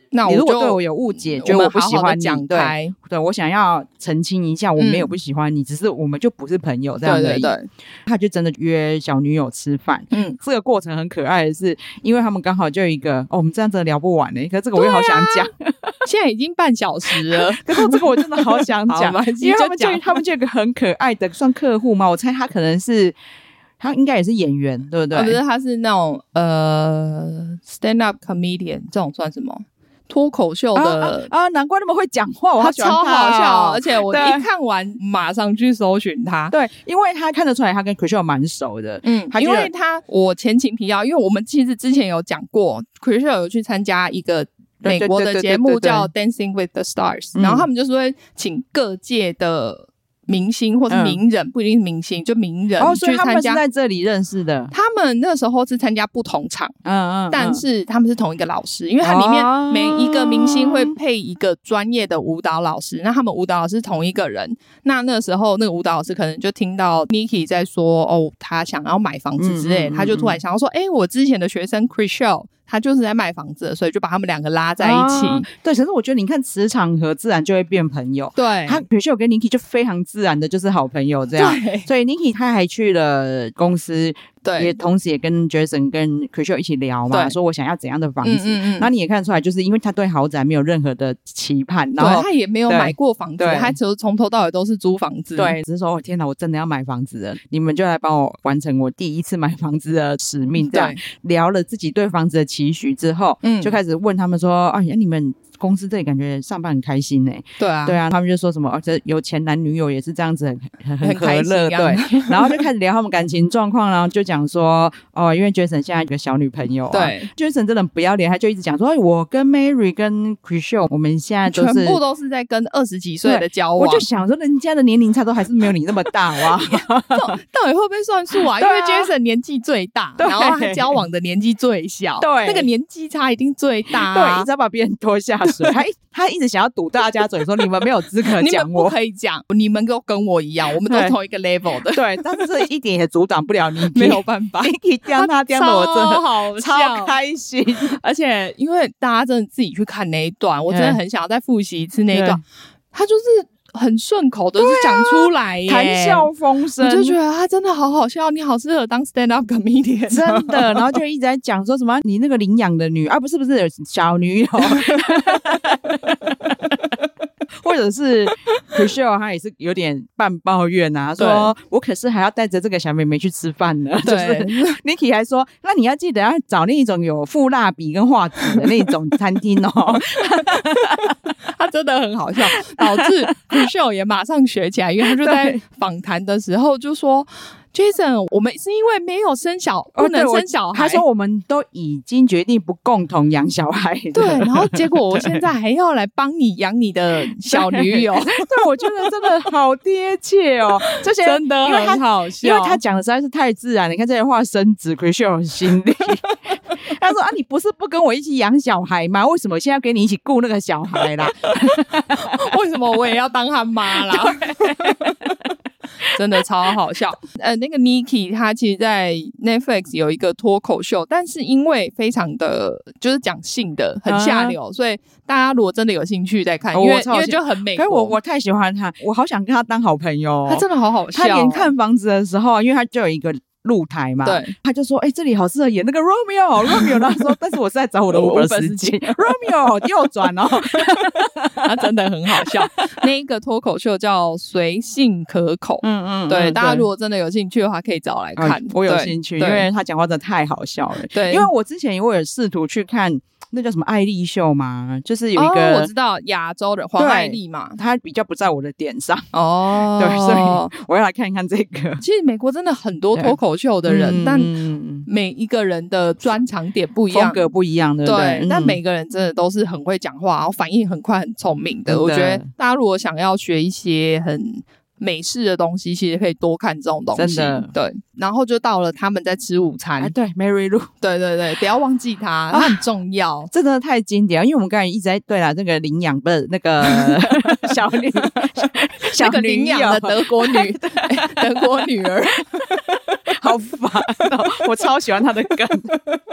那我你如果对我有误解，觉得我不喜欢你， 讲开， 对，对我想要澄清一下，我没有不喜欢你，嗯、只是我们就不是朋友这样而已。对对对，他就真的约小女友吃饭。嗯，这个过程很可爱的是，因为他们刚好就有一个哦，我们这样真的聊不完呢、欸。可是这个我也好想讲、啊， 现在已经半小时了。 可是这个我真的好想讲，因为他们就他们就有一个很可爱的算客户嘛，我猜他可能是。他应该也是演员，对不对？ 哦、不是，他是那种呃 stand up comedian 这种算什么脱口秀的啊, 啊, 啊难怪那么会讲话，我好喜欢他、哦、 超好笑，而且我一看完马上去搜寻他。 对，因为他看得出来他跟 Chrishell 蛮熟的。 嗯，因为他我前情提要，因为我们其实之前有讲过 Chrishell 有去参加一个美国的节目叫 Dancing with the Stars、嗯、然后他们就是会请各界的明星或是名人、嗯、不一定是明星，就名人去参加。哦， 所以他们是在这里认识的。 他们那时候是参加不同场，嗯 嗯, 嗯，但是他们是同一个老师，因为它里面每一个明星会配一个专业的舞蹈老师，哦、那他们舞蹈老师是同一个人。那那时候那个舞蹈老师可能就听到 Nicki 在说哦，他想要买房子之类的、嗯嗯嗯，他就突然想要说，哎、欸，我之前的学生 Chrishell。他就是在卖房子的，所以就把他们两个拉在一起、啊、 对，可是我觉得你看磁场和自然就会变朋友。 对， 他比如说我跟 Nicki 就非常自然的就是好朋友这样。对，所以 Nicki 他还去了公司，对，也同时也跟 Jason 跟 Chrishell 一起聊嘛，说我想要怎样的房子。嗯嗯嗯，那你也看出来，就是因为他对豪宅没有任何的期盼，然后他也没有买过房子，他其实从头到尾都是租房子。 对，只是说天哪，我真的要买房子了，你们就来帮我完成我第一次买房子的使命。这样聊了自己对房子的期许之后，嗯，就开始问他们说，哎呀，你们公司这里感觉上班很开心欸。 对啊， 对啊，他们就说什么，而且有前男女友也是这样子很很很和乐，对，然后就开始聊他们感情状况，然后就讲说，哦，因为 Jason 现在有个小女朋友、啊，对 ，Jason 真的不要脸，他就一直讲说，哎，我跟 Mary 跟 Chrishell 我们现在都是全部都是在跟二十几岁的交往， 我就想说，人家的年龄差都还是没有你那么大哇， 到底会不会算数啊？因为 Jason 年纪最大，然后他交往的年纪最小，对，那个年纪差一定最大、啊， 对，一直要把别人拖下水，他他一直想要堵大家嘴，说你们没有资格讲我， 你们不可以讲，你们都跟我一样，我们都同一个 level 的， 对，但是这一点也阻挡不了你， 没有办法， 你刁他刁的我真的好超开心， 而且因为大家真的自己去看那一段，我真的很想要再复习一次那一段，他就是很顺口的就讲出来耶， 谈笑风生， 我就觉得他真的好好笑，你好适合当 stand up comedian， 真的，然后就一直在讲说什么你那个领养的女啊，不是不是小女友或者是 Chrishell 他也是有点半抱怨啊，说我可是还要带着这个小妹妹去吃饭呢，就是 Nicki 还说那你要记得要找那种有附蜡笔跟画纸的那种餐厅哦他真的很好笑，导致 Chrishell 也马上学起来，因为他就在访谈的时候就说Jason 我们是因为没有生小不能生小孩、 哦、他说我们都已经决定不共同养小孩， 对，然后结果我现在还要来帮你养你的小女友， 对, 对我觉得真的好贴切哦，这些真的很好笑， 因为他讲的实在是太自然了，你看这些话深植 Chrishell 心里他说啊，你不是不跟我一起养小孩吗？为什么现在要跟你一起顾那个小孩啦为什么我也要当他妈啦真的超好笑。呃，那个 Nicki 她其实在 Netflix 有一个脱口秀，但是因为非常的就是讲性的很下流、啊、所以大家如果真的有兴趣再看、哦、因为因为就很美国， 可是我我太喜欢他，我好想跟他当好朋友、哦、 他真的好好笑、哦、 他连看房子的时候，因为他就有一个露台嘛，对，他就说哎、欸，这里好适合演那个 Romeo Romeo 他说但是我是在找我的 Uber 司机Romeo 右转哦他真的很好笑那一个脱口秀叫随性可口，嗯嗯，对，大家如果真的有兴趣的话可以找来看、嗯、 我有兴趣，因为他讲话真的太好笑了，对，因为我之前我有试图去看那叫什么艾丽秀嘛，就是有一个、 哦、我知道亚洲的黄艾丽嘛， 她比较不在我的点上哦，对，所以我要来看一看这个。 其实美国真的很多脱口秀的人、嗯、但每一个人的专长点不一样， 风格不一样，对不对？ 对、嗯、但每个人真的都是很会讲话，然后反应很快很聪明的，我觉得大家如果想要学一些很美式的东西，其实可以多看这种东西，真的，对。然后就到了他们在吃午餐， 哎、对 Mary Lou， 对对对，不要忘记他，他很重要、啊， 真的太经典了。因为我们刚才一直在对啦，那个领养不是那个小女，小那个领养的德国女，德国女儿， 好烦哦！我超喜欢他的梗。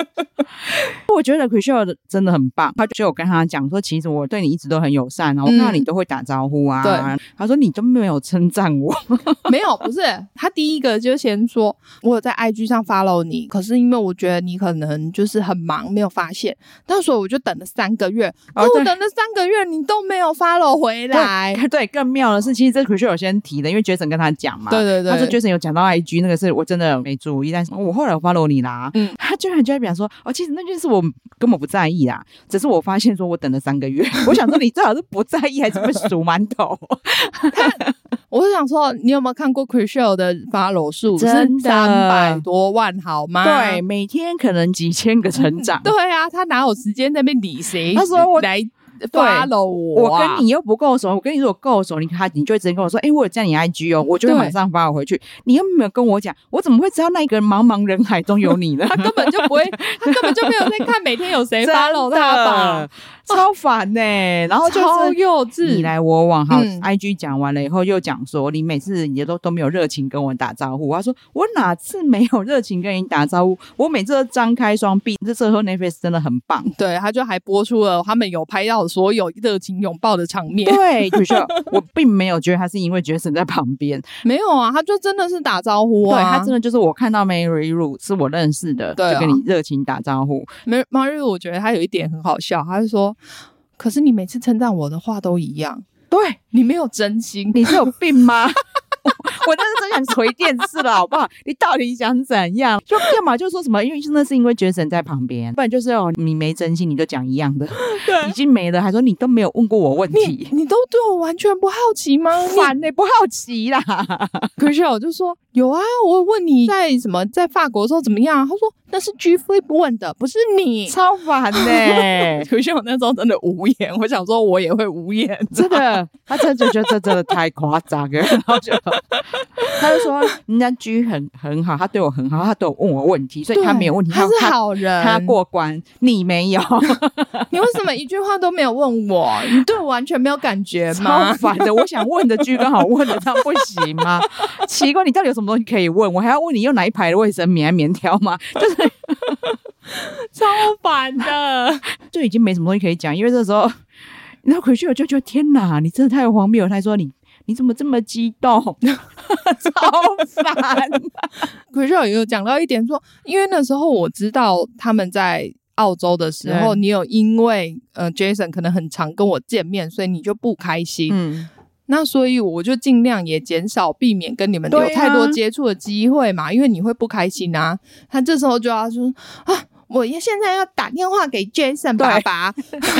我觉得 Chriselle 真的很棒，他就有跟他讲说，其实我对你一直都很友善，然后我看到你都会打招呼啊。 对， 他说你都没有称赞我。 没有，不是他第一个就先说，我有在 I G 上 follow 你，可是因为我觉得你可能就是很忙，没有发现，那所以我就等了三个月，可是我等了三个月你都没有 follow 回来。 对，对，更妙的是，其实这 Chriselle 有先提的，因为 Jason 跟他讲嘛， 对对对， 他说 Jason 有讲到 I G 那个是我真的没注意，但是我后来有 follow 你啦，嗯，他居然就在讲说，哦，其实那件事我根本不在意啦，只是我发现说我等了三个月，我想说你最好是不在意还是会数馒头。 我是想说，你有没有看过 Chriselle 的 follow 数？ 真的三百多万，好吗？ 对，每天可能几千个成长。 对啊，他哪有时间在那边理谁？ 他说我来 follow 我、 啊，我跟你又不够熟，我跟你如果够熟，你他你就会直接跟我说，哎、欸，我有加你 I G 哦，我就会马上发我回去。你又没有跟我讲，我怎么会知道那一个茫茫人海中有你呢？ 他根本就不会，他根本就没有在看每天有谁 follow 他吧。 超烦呢、欸，然后就是超幼稚， 你来我往。好、 嗯、 ，I G 讲完了以后又讲说，你每次你都都没有热情跟我打招呼。他说我哪次没有热情跟你打招呼？我每次都张开双臂。这时候 Netflix 真的很棒， 对，他就还播出了他们有拍到所有热情拥抱的场面。 对，就是我并没有觉得他是因为 Jason 在旁边， 没有啊，他就真的是打招呼啊。 对，他真的就是我看到 Mary Ru 是我认识的， 对、啊， 就跟你热情打招呼。 Mary Ru 我觉得他有一点很好笑，他就说。可是你每次称赞我的话都一样， 对， 你没有真心， 你是有病吗？我真的真想捶电视了，好不好？你到底想怎样？就要么就说什么，因为真的是因为 Jason 在旁边，不然就是哦，你没真心，你就讲一样的，对，已经没了，还说你都没有问过我问题， 你, 你都对我完全不好奇吗？ 烦呢、欸，不好奇啦。 可是我就说有啊，我问你在什么在法国的时候怎么样？他说那是 G Flip 问的，不是你， 超烦呢、欸。 可是我那时候真的无言，我想说我也会无言， 真的，他真的觉得这真的太夸张了，然后就。他就说人家 G 很很好，他对我很好，他都有问我问题，所以他没有问题， 他是好人， 他过关，你没有。 你为什么一句话都没有问我？你对我完全没有感觉吗？ 超烦的，我想问的 G 刚好问得上，不行吗？奇怪，你到底有什么东西可以问？我还要问你用哪一排的卫生棉还棉条吗？就是超烦的， 就已经没什么东西可以讲，因为这时候然后回去我就觉得天哪，你真的太荒谬了。他说你你怎么这么激动？超烦。 可是有有讲到一点说，因为那时候我知道他们在澳洲的时候，你有因为呃 Jason 可能很常跟我见面，所以你就不开心。嗯，那所以我就尽量也减少避免跟你们有太多接触的机会嘛，啊、因为你会不开心啊。他这时候就要说啊，我现在要打电话给 Jason 爸爸。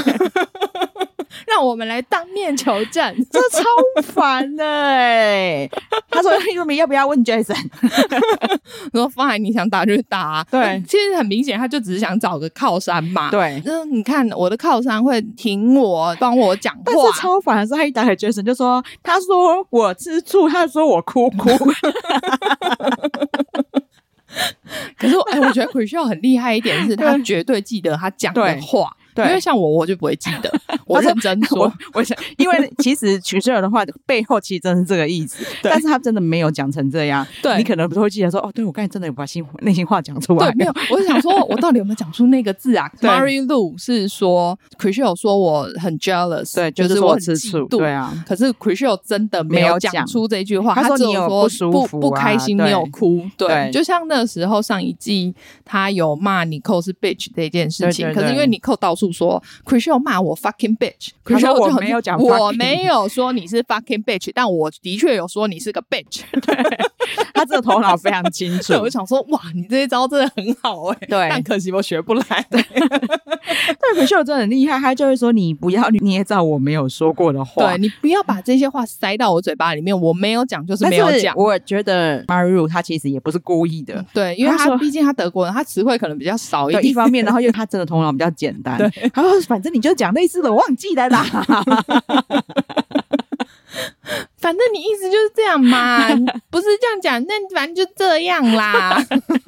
让我们来当面求证， 这超烦的哎、欸！他说：“你要不要问 Jason？” 我说 ：“fine， 你想打就打、啊。” 对， 其实很明显，他就只是想找个靠山嘛。 对， 嗯，你看我的靠山会挺我，帮我讲话。 但是超烦的是，他一打给 Jason 就说：“他说我吃醋，他说我哭哭。” 可是我，哎、欸，我觉得 Chriselle 很厉害一点是，他绝对记得他讲的话。对，因为像我，我就不会记得。我认真说， 我我想，因为其实Chriselle的话背后其实真的是这个意思，但是他真的没有讲成这样。对，你可能不会记得说，哦，对我刚才真的有把心内心话讲出来。 对，没有，我是想说，我到底有没有讲出那个字啊？Mary Lou 是说 Chriselle 说我很 jealous， 对， 就是我很吃醋。对啊， 可是 Chriselle 真的没有讲出这句话， 他说你有不舒服、 不开心，你有哭。 对， 就像那时候上一季他有骂 Nicole 是 bitch 这件事情，可是因为 Nicole 到处说 Chriselle 就骂我 fucking bitch， 可是我没有讲， 我没有说你是 fucking bitch， 但我的确有说你是个 bitch。 对，他这个头脑非常清楚。 我就想说，哇，你这一招真的很好哎、欸， 对， 但可惜我学不来。 对，但Chriselle真的很厉害，他就会说你不要捏造我没有说过的话， 对你不要把这些话塞到我嘴巴里面，我没有讲就是没有讲。 我觉得 Mary Ru 他其实也不是故意的， 对，因为他毕竟他德国人，他词汇可能比较少一点， 一方面，然后因为他真的头脑比较简单，对，他说反正你就讲类似的，我忘记了啦。 反正你意思就是这样嘛，不是这样讲，那反正就这样啦。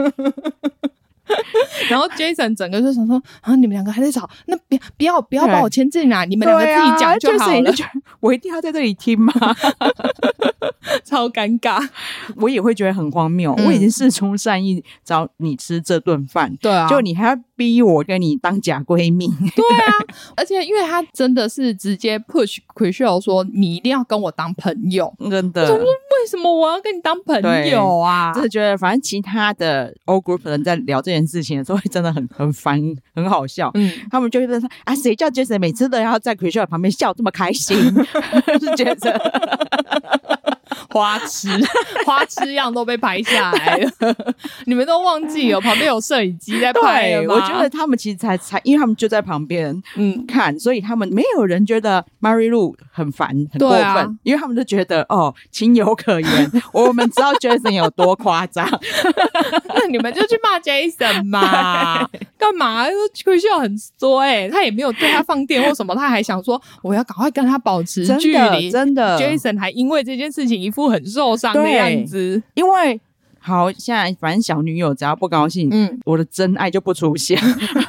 然后 Jason 整个就想说啊，你们两个还在吵，那不要不要不要把我牵进来，你们两个自己讲就好了。 啊、我一定要在这里听吗？ 超尴尬。 我也会觉得很荒谬、嗯、我已经释出善意找你吃这顿饭， 对啊， 就你还要逼我跟你当假闺蜜。 对啊，而且因为他真的是直接 push Chrishell 说你一定要跟我当朋友， 真的。 我说为什么我要跟你当朋友啊？ 真的觉得反正其他的 O group 人在聊这件事情的时候真的很很烦很好笑。嗯，他们就会说啊，谁叫 Jason 每次都要在 Chrishell 旁边笑这么开心？是觉得花痴花痴样都被拍下来了。你们都忘记有旁边有摄影机在拍了吗？ 我觉得他们其实才才因为他们就在旁边嗯看，所以他们没有人觉得 Mary Lou 很烦很过分、啊、因为他们就觉得哦情有可原。我们知道 Jason 有多夸张。 那你们就去骂 Jason 嘛，干嘛 Chrishell 很衰、欸、他也没有对他放电或什么，他还想说我要赶快跟他保持距离， 真的 Jason 还因为这件事情一副很受伤的样子。 因为好现在反正小女友只要不高兴、嗯、我的真爱就不出现。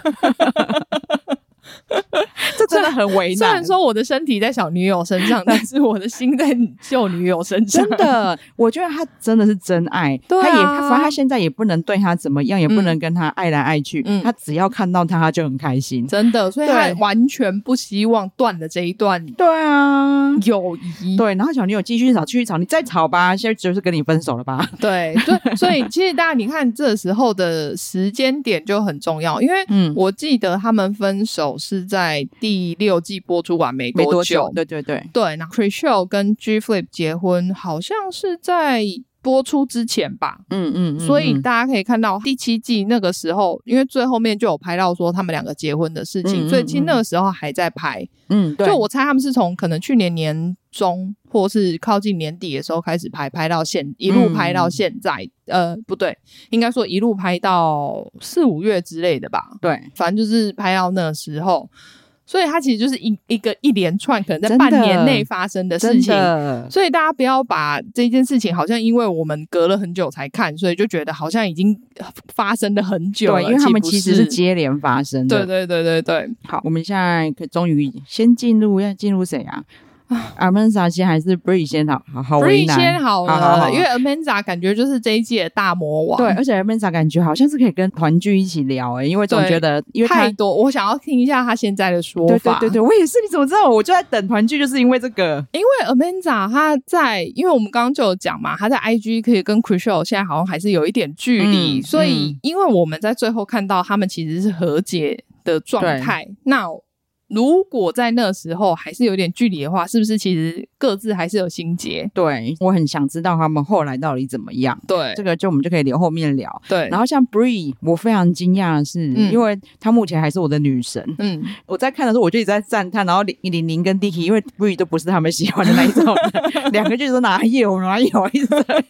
这真的很为难。 虽然说我的身体在小女友身上，但是我的心在旧女友身上。 真的，我觉得他真的是真爱。对啊，他也他反正他现在也不能对他怎么样，也不能跟他爱来爱去、嗯、他只要看到他他就很开心。 真的，所以他完全不希望断了这一段对啊友谊。 对，然后小女友继续吵继续吵，你再吵吧，现在就是跟你分手了吧。 对对，所以其实大家你看这时候的时间点就很重要，因为我记得他们分手是在第六季播出完没多久， 没多久对对对对。那 Chrishell 跟 G Flip 结婚好像是在播出之前吧，嗯 嗯, 嗯，所以大家可以看到第七季那个时候，因为最后面就有拍到说他们两个结婚的事情，嗯嗯嗯，所以其实那个时候还在拍，嗯，对，就我猜他们是从可能去年年中或是靠近年底的时候开始拍，拍到现一路拍到现在，嗯、呃，不对，应该说一路拍到四五月之类的吧，对，反正就是拍到那个时候。所以它其实就是一一个一连串可能在半年内发生的事情，所以大家不要把这件事情好像因为我们隔了很久才看，所以就觉得好像已经发生了很久了。 对，因为他们其实是接连发生的。 对对对对对。 好，我们现在可终于先进入，要进入谁啊？Amanza 先还是 Brie 先？好好好为难 Brie 先好了，好好好，因为 Amanza 感觉就是这一季的大魔王。 对，而且 Amanza 感觉好像是可以跟团剧一起聊诶、欸，因为总觉得因为太多，我想要听一下他现在的说法。 对对对对，我也是，你怎么知道？我就在等团剧，就是因为这个。 因为 Amanza 他在，因为我们刚刚就有讲嘛，他在 I G 可以跟 Chrishell 现在好像还是有一点距离、嗯，所以因为我们在最后看到他们其实是和解的状态，那。如果在那时候还是有点距离的话，是不是其实各自还是有心结？ 对，我很想知道他们后来到底怎么样。对，这个就我们就可以留后面聊。对，然后像 Brie 我非常惊讶的是、嗯、因为她目前还是我的女神。嗯，我在看的时候我就一直在赞叹，然后玲玲跟 Dicky 因为 Brie 都不是他们喜欢的那一种两个就是说哪有哪有一直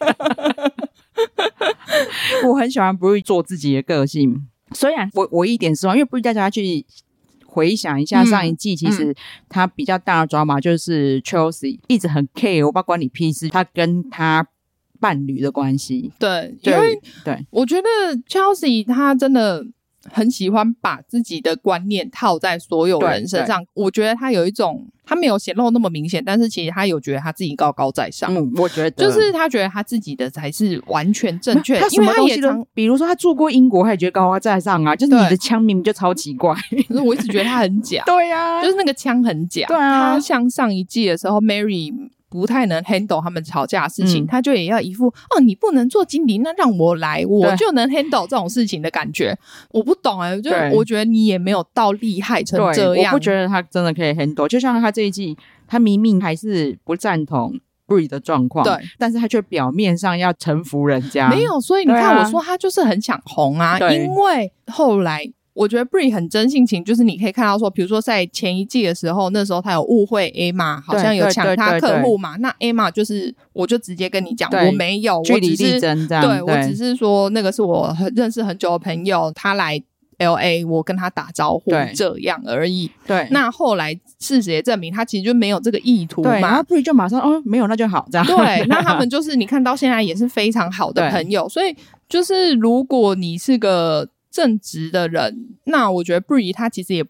我很喜欢 Brie 做自己的个性，虽然我我一点失望，因为 Brie 大家去回想一下上一季、嗯、其实他比较大的抓马就是 Chelsea 一直很 care 我不管你屁事，他跟他伴侣的关系。 对，因为对我觉得 Chelsea 他真的很喜欢把自己的观念套在所有人身上，我觉得他有一种他没有显露那么明显，但是其实他有觉得他自己高高在上。嗯，我觉得就是他觉得他自己的才是完全正确的， 他什么东西都，比如说他住过英国，他也觉得高高在上啊，就是你的腔明明就超奇怪。 可是我一直觉得他很假。 对呀、啊， 就是那个腔很假。对啊，他像上一季的时候 Mary 不太能 handle 他们吵架的事情、嗯、他就也要一副哦你不能做经理，那让我来我就能 handle 这种事情的感觉。我不懂哎、欸，就我觉得你也没有到厉害成这样。 我不觉得他真的可以 handle， 就像他这一季他明明还是不赞同 Brie 的状况，对，但是他却表面上要臣服人家。 没有，所以你看我说他就是很想红啊，因为后来我觉得 Brie 很真性情，就是你可以看到说比如说在前一季的时候，那时候他有误会 Emma 好像有抢他客户嘛，那 Emma 就是我就直接跟你讲我没有， 据理力争这样， 对，我只是说那个是我认识很久的朋友，他来 L A 我跟他打招呼这样而已。对，那后来事实也证明他其实就没有这个意图嘛，对， 然后 Brie 就马上哦没有那就好这样。 对，那他们就是你看到现在也是非常好的朋友，所以就是如果你是个正直的人，那我觉得 Brie 他其实也不会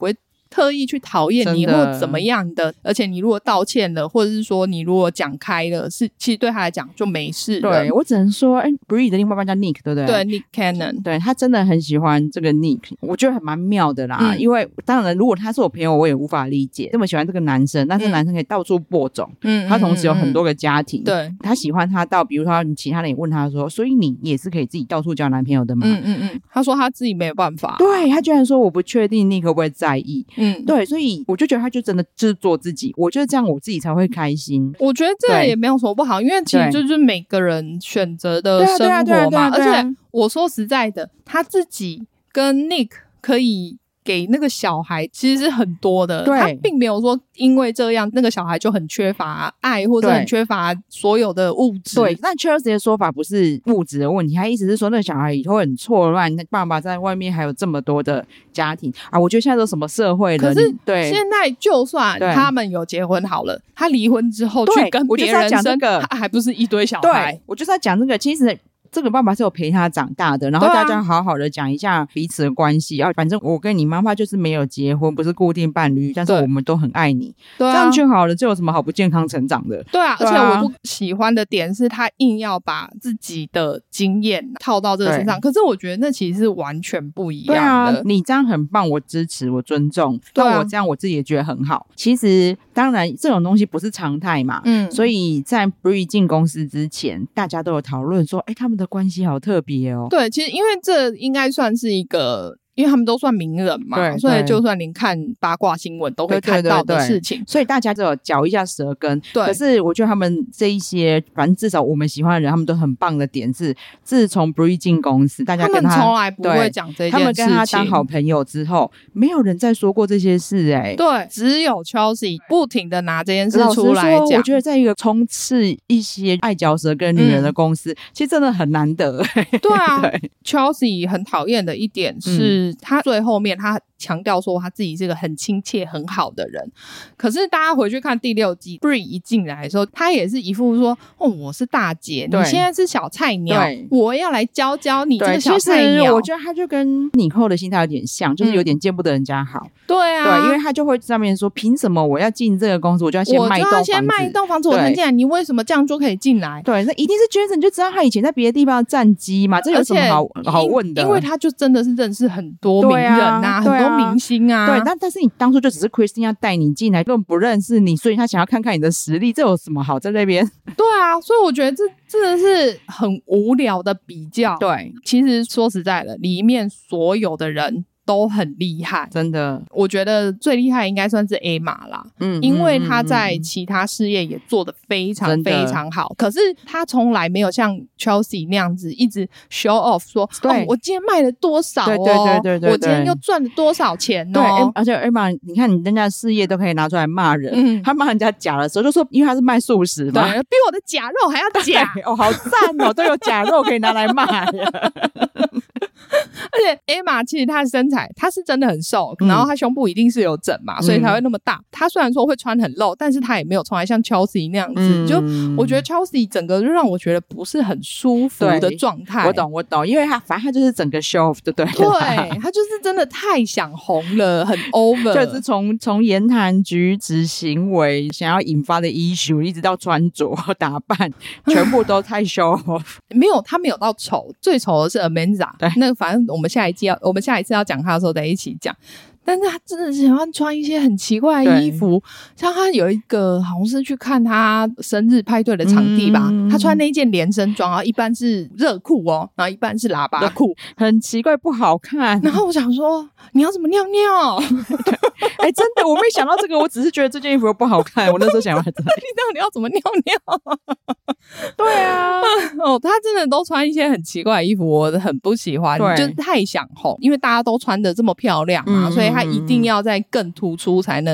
特意去讨厌你或怎么样的，而且你如果道歉了，或者是说你如果讲开了，是其实对他来讲就没事了。 对，我只能说，哎 ，Bree 的另外一半叫 Nick， 对不对？ 对 ，Nick Cannon， 对，他真的很喜欢这个 Nick， 我觉得还蛮妙的啦。嗯、因为当然，如果他是我朋友，我也无法理解这么喜欢这个男生，但是男生可以到处播种，嗯，他同时有很多个家庭， 对、嗯， 他喜欢他到，比如说其他人也问他说，所以你也是可以自己到处交男朋友的吗？ 嗯嗯嗯，他说他自己没有办法， 对他居然说我不确定 Nick 会不会在意，嗯，对，所以我就觉得他就真的就是做自己，我觉得这样我自己才会开心。 我觉得这也没有什么不好，因为其实就是每个人选择的生活嘛，而且我说实在的，他自己跟 Nick 可以给那个小孩其实是很多的，他并没有说因为这样那个小孩就很缺乏爱或者很缺乏所有的物质。 对，但 Chelsea 的说法不是物质的问题，他意思是说那个小孩以后很错乱，爸爸在外面还有这么多的家庭啊。我觉得现在都什么社会了， 可是对现在就算他们有结婚好了，他离婚之后去跟别人生，这还不是一堆小孩。 对，我就是要讲这个，其实这个爸爸是有陪他长大的，然后大家好好的讲一下彼此的关系啊。反正我跟你妈妈就是没有结婚，不是固定伴侣，但是我们都很爱你，对啊，这样就好了。这有什么好不健康成长的？ 对啊，对啊，而且我不喜欢的点是他硬要把自己的经验套到这个身上，可是我觉得那其实是完全不一样的。对啊，你这样很棒，我支持，我尊重，但我这样我自己也觉得很好。其实当然这种东西不是常态嘛，嗯，所以在 Bree 进公司之前，大家都有讨论说，哎，他们的关系好特别哦。 对，其实因为这应该算是一个，因为他们都算名人嘛，对，所以就算连看八卦新闻都会看到的事情，对对对对， 所以大家都有嚼一下舌根。 对， 可是我觉得他们这一些，反正至少我们喜欢的人，他们都很棒的点是，自从 Bree 进公司，大家跟他， 他们从来不会讲这件事情，他们跟他当好朋友之后，没有人再说过这些事。哎、欸， 对，只有 Chelsea 不停的拿这件事出来讲。 我觉得在一个充斥一些爱嚼舌根女人的公司，嗯、其实真的很难得。 对啊对 ，Chelsea 很讨厌的一点是，他最后面他强调说他自己是个很亲切很好的人，可是大家回去看第六季 Bree 一进来的时候，他也是一副说，哦，我是大姐，你现在是小菜鸟，我要来教教你这个小菜鸟。 我觉得他就跟妮蔻的心态有点像，就是有点见不得人家好。 嗯、对啊， 对，因为他就会上面说，凭什么我要进这个公司，我就要先卖一栋房子，我就要先卖一栋房子，我才进来，你为什么这样就可以进来？ 对，那一定是 Jason 就知道他以前在别的地方的战绩嘛，这有什么好好问的？ 因为他就真的是认识很多名人啊，啊很多明星啊。 对，但但是你当初就只是 Christine 要带你进来，根本不认识你，所以他想要看看你的实力，这有什么好在那边？ 对啊，所以我觉得这真的是很无聊的比较。 对， 其实说实在的，里面所有的人都很厉害， 真的。 我觉得最厉害应该算是 Emma 啦，嗯，因为她在其他事业也做得非常非常好，可是她从来没有像 Chelsea 那样子一直 show off 说，哦，我今天卖了多少哦，对对对对对，我今天又赚了多少钱哦。 对，而且 Emma 你看你人家的事业都可以拿出来骂人，嗯，他骂人家假的时候就说，因为他是卖素食嘛， 对，比我的假肉还要假哦，好赞哦，都有假肉可以拿来骂人。 而且 Emma 其实她的身材她是真的很瘦，然后她胸部一定是有整嘛，嗯、所以才会那么大。她虽然说会穿很露，但是她也没有从来像 Chelsea 那样子。嗯、就我觉得 Chelsea 整个就让我觉得不是很舒服的状态。 我懂我懂，因为她反正她就是整个 show off 就对了。 对，她就是真的太想红了，很 over。 就是从从言谈举止行为想要引发的 issue， 一直到穿着打扮，全部都太 show off。 没有，她没有到丑，最丑的是 Amanda。对，那个反正我们下一季要，我们下一次要讲他的时候再一起讲。但是他真的喜欢穿一些很奇怪的衣服，像他有一个好像是去看他生日派对的场地吧，嗯、他穿那一件连身装啊，一半是热裤哦，然后一半是喇叭裤， 很奇怪，不好看。 然后我想说，你要怎么尿尿？ 哎、欸，真的，我没想到这个，我只是觉得这件衣服不好看。我那时候想法，你到底要怎么尿尿？ 对啊， 哦，他真的都穿一些很奇怪的衣服，我很不喜欢，就是太想红，因为大家都穿的这么漂亮嘛，嗯、所以他一定要再更突出才能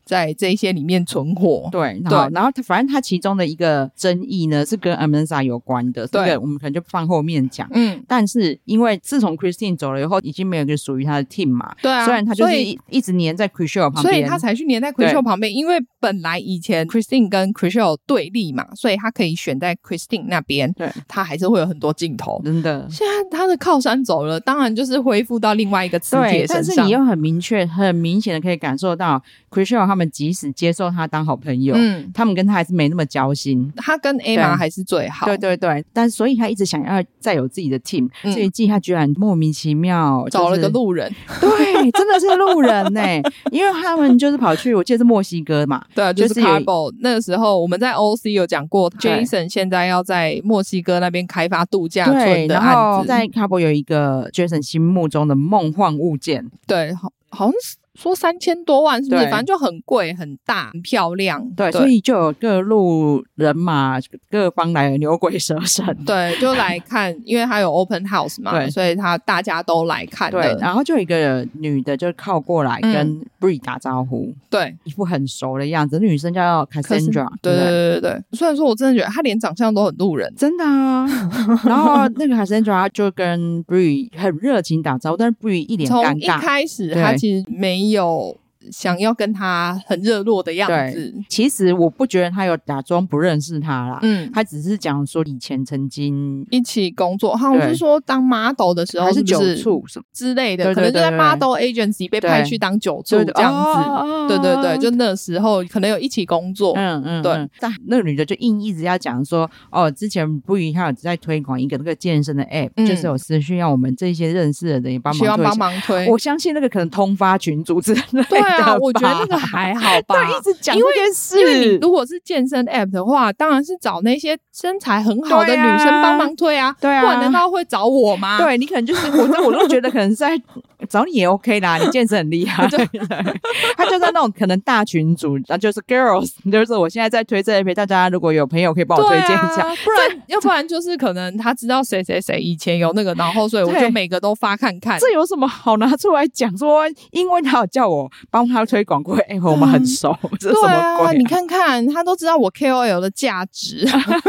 在这些里面存活。 对，然后然后反正他其中的一个争议呢是跟 Amanda 有关的，这个我们可能就放后面讲。嗯，但是因为自从 Christine 走了以后，已经没有一个属于他的 team 嘛。 对啊， 虽然他就是一直黏在 Chriselle 旁边， 所以他才去黏在 Chriselle 旁边，因为本来以前 Christine 跟 Chriselle 对立嘛，所以他可以选在 Christine 那边，对，他还是会有很多镜头。 真的， 现在他的靠山走了，当然就是恢复到另外一个磁铁身上。 但是你又很明确、很明显的可以感受到 Chriselle 他们即使接受他当好朋友，嗯，他们跟他还是没那么交心。 他跟 Emma 还是最好， 对对对，但所以他一直想要再有自己的 team。嗯、这一季他居然莫名其妙、就是、 找了个路人， 对，真的是路人呢、欸，因为他们就是跑去，我记得是墨西哥嘛， 对、啊，就是 Cabo。那个时候我们在 O C 有讲过 ，Jason 现在要在墨西哥那边开发度假村的案子， 然后在 Cabo 有一个 Jason 心目中的梦幻物件， 对，好，好像是。说三千多万是不是？反正就很贵、很大、很漂亮。 对，所以就有各路人马、各方来的牛鬼蛇神， 对，就来看，因为他有 open house 嘛，所以他大家都来看的。 对，然后就有一个女的就靠过来跟 Brie 打招呼，嗯、 对， 一副很熟的样子。女生叫 Cassandra， 对对对对对。虽然说我真的觉得她连长相都很路人， 真的啊。然后那个 Cassandra 就跟 Brie 很热情打招呼，但是 Brie 一脸尴尬。 从一开始她其实没有想要跟他很热络的样子。 其实我不觉得他有假装不认识他啦，嗯，他只是讲说以前曾经一起工作，好像是说当 model 的时候是不是还是酒醋之类的， 对对对对， 可能就在 model agency 被派去当酒醋这样子，对对 对, 对, 对，就那时候可能有一起工作，嗯嗯，对。 但那个女的就硬一直要讲说，哦，之前不一样在推广一个那个健身的 app，嗯、就是有私讯要我们这些认识的人也帮忙推， 希望帮忙推。 我相信那个可能通发群组之类的， 对啊，我觉得那个还好吧。 对，一直讲这件事， 因为你如果是健身 app 的话，当然是找那些身材很好的女生帮忙推啊，对啊，不然难道会找我吗？ 对，你可能就是我，我都觉得可能是在找你也 OK 啦，你健身很厉害。对，他就在那种可能大群组，然后就是 girls， 就是我现在在推这一篇，大家如果有朋友可以帮我推荐一下， 啊、不然要不然就是可能他知道谁谁谁以前有那个，然后所以我就每个都发看看。 这有什么好拿出来讲说？因为他有叫我帮他推广过，哎、欸，我们很熟，嗯、这是什么鬼、啊？ 你看看，他都知道我 K O L 的价值。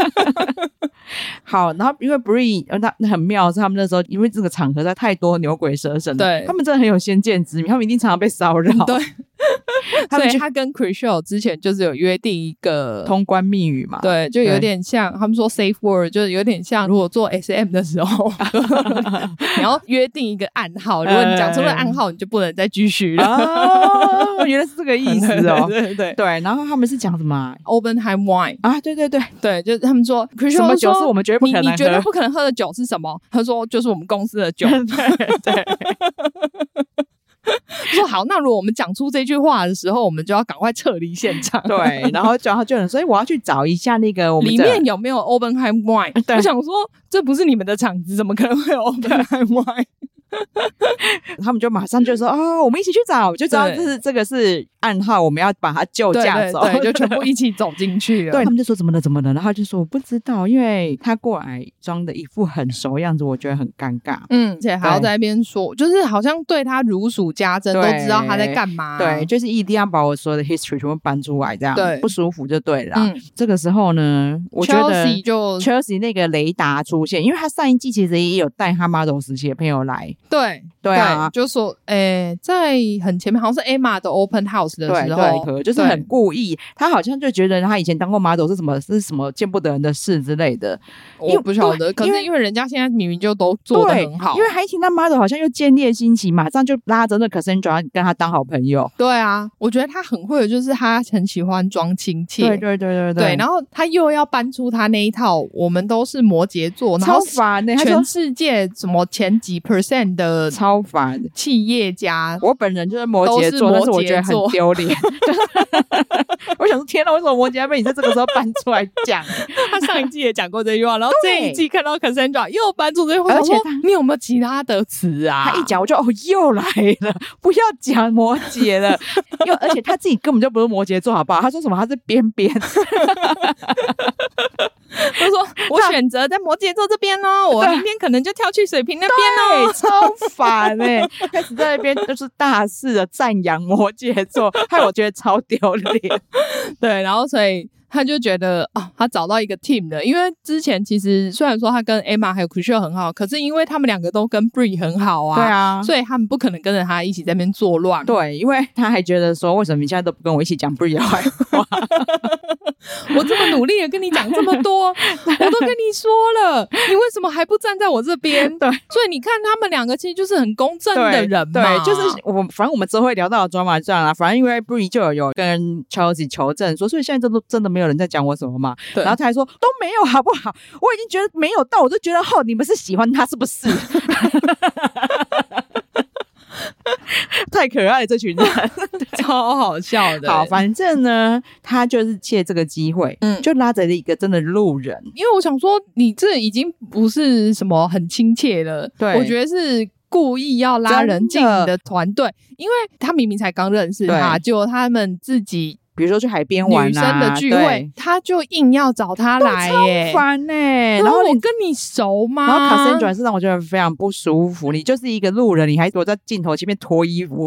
好，然后因为 Brie 他很妙，是他们那时候因为这个场合在太多牛鬼蛇神， 对， 他们真的很有先见之明，他们一定常常被骚扰， 对。所以他跟 Chriselle 之前就是有约定一个通关密语嘛， 对，就有点像他们说 safe word， 就是有点像如果做 S M 的时候你要约定一个暗号，如果你讲出了暗号你就不能再继续了。 哦，原来是这个意思哦。 对对 对, 对，然后他们是讲什么 Oppenheim wine 啊，对对对对，就是他们说 Chriselle 什么酒是我们绝对不可能喝， 你, 你绝对不可能喝的酒是什么？他说就是我们公司的酒。 对对说好，那如果我们讲出这句话的时候，我们就要赶快撤离现场。 对，然后就就所以我要去找一下那个我们里面有没有 Oppenheim wine。我想说，这不是你们的场子，怎么可能会有 Oppenheim wine？ 他们就马上就说哦，我们一起去找，就知道这是这个是暗号，我们要把他救驾走， 对对对，就全部一起走进去了。 对，他们就说怎么了怎么了，然后他就说我不知道，因为他过来装的一副很熟样子，我觉得很尴尬。 嗯，而且还要在那边说，就是好像对他如数家珍，都知道他在干嘛。 对，就是一定要把我所有的 history 全部搬出来，这样对不舒服就对了。嗯，这个时候呢，我觉得 Chelsea 就 Chelsea 那个雷达出现，因为他上一季其实也有带他 model 时期的朋友来。 对对啊， 就说诶，在很前面好像是 Emma 的 open house 的时候， 对对，就是很故意，他好像就觉得他以前当过 model 是什么是什么见不得人的事之类的， 我不晓得。可是因为人家现在明明就都做得很好， 因为还听到 model 好像又见猎心情，马上就拉着那 Cassandra 跟他当好朋友。 对啊，我觉得他很会的就是他很喜欢装亲切， 对对对对对, 对，然后他又要搬出他那一套我们都是摩羯座， 超烦的、欸， 全世界什么前几 percent 的超烦企业家， 我本人就是摩羯座，但是我觉得很丢脸。我想说天哪，为什么摩羯被你在这个时候搬出来讲？ 他上一季也讲过这句话，然后这一季看到 Cassandra 又搬出这句话，而且你有没有其他的词啊？ 他一讲我就哦又来了，不要讲摩羯了。又而且他自己根本就不是摩羯座，好不好？他说什么他是边边。 他说我选选择在摩羯座这边哦，我明天可能就跳去水瓶那边哦，超烦哎、欸！开始在那边就是大肆的赞扬摩羯座，害我觉得超丢脸。 对，然后所以他就觉得啊，他找到一个 team 的，因为之前其实虽然说他跟 Emma 还有 Chrishell 很好，可是因为他们两个都跟 Brie 很好啊， 对啊， 所以他们不可能跟着他一起在那边作乱。 对，因为他还觉得说，为什么你现在都不跟我一起讲 Brie 的坏话？ 我这么努力的跟你讲这么多，我都跟你说了，你为什么还不站在我这边？ 对， 所以你看他们两个其实就是很公正的人嘛。 对，对就是我反正我们之后会聊到的抓马这样啦。反正因为 Brie 就有有跟 Chelsea 求证说，所以现在都真的没有人在讲我什么嘛。然后他还说都没有好不好？我已经觉得没有到，我就觉得哦，你们是喜欢他是不是？太可爱了，这群人超好笑的。 好，反正呢，他就是借这个机会，嗯，就拉着了一个真的路人， 因为我想说，你这已经不是什么很亲切了，对，我觉得是故意要拉人进你的团队，因为他明明才刚认识他，结果他们自己。 比如说去海边玩啊， 女生的聚会，他就硬要找他来耶， 超烦欸。 然后我跟你熟吗？ 然后 Cassandra 是让我觉得非常不舒服。你就是一个路人，你还躲在镜头前面脱衣服，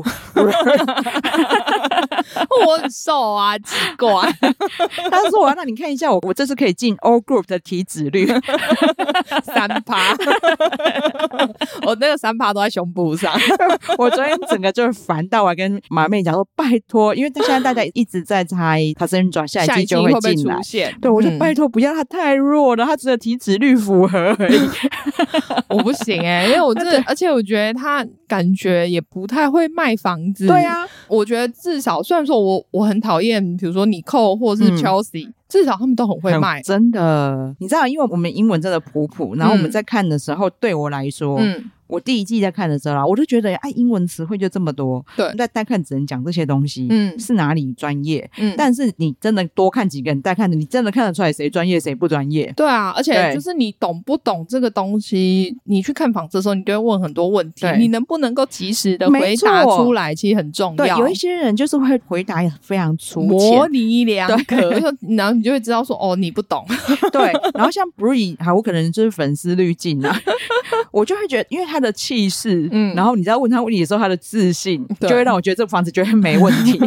我很瘦啊，奇怪。 他说我要让你看一下我，我这次可以进 O Group 的体脂率三趴，我那个三趴都在胸部上。 我昨天整个就是烦到，我还跟马妹讲说，拜托，因为现在大家一直在猜 Cassandra 下一季就会进来， 会出现对，我就拜托不要，他太弱了，他只有体脂率符合而已。 我不行哎、欸，因为我真的，而且我觉得他感觉也不太会卖房子。 对啊， 我觉得至少虽然说我我很讨厌，比如说Nicole或是 Chelsea、嗯。至少他们都很会卖， 真的。你知道，因为我们英文真的普普，然后我们在看的时候，嗯、对我来说，嗯，我第一季在看的时候啦，我就觉得，哎，英文词汇就这么多，对，在单看只能讲这些东西，嗯，是哪里专业？嗯，但是你真的多看几个人带看的，你真的看得出来谁专业谁不专业。 对啊，而且就是你懂不懂这个东西，你去看房子的时候，你就会问很多问题，你能不能够及时的回答出来，其实很重要。 对，有一些人就是会回答也非常粗浅， 模棱两可，然后你就会知道说，哦，你不懂。 对，然后像 Brie， 好，我可能就是粉丝滤镜啊，我就会觉得，因为他的气势，嗯，然后你在问他问题的时候，他的自信，就会让我觉得这个房子绝对没问题。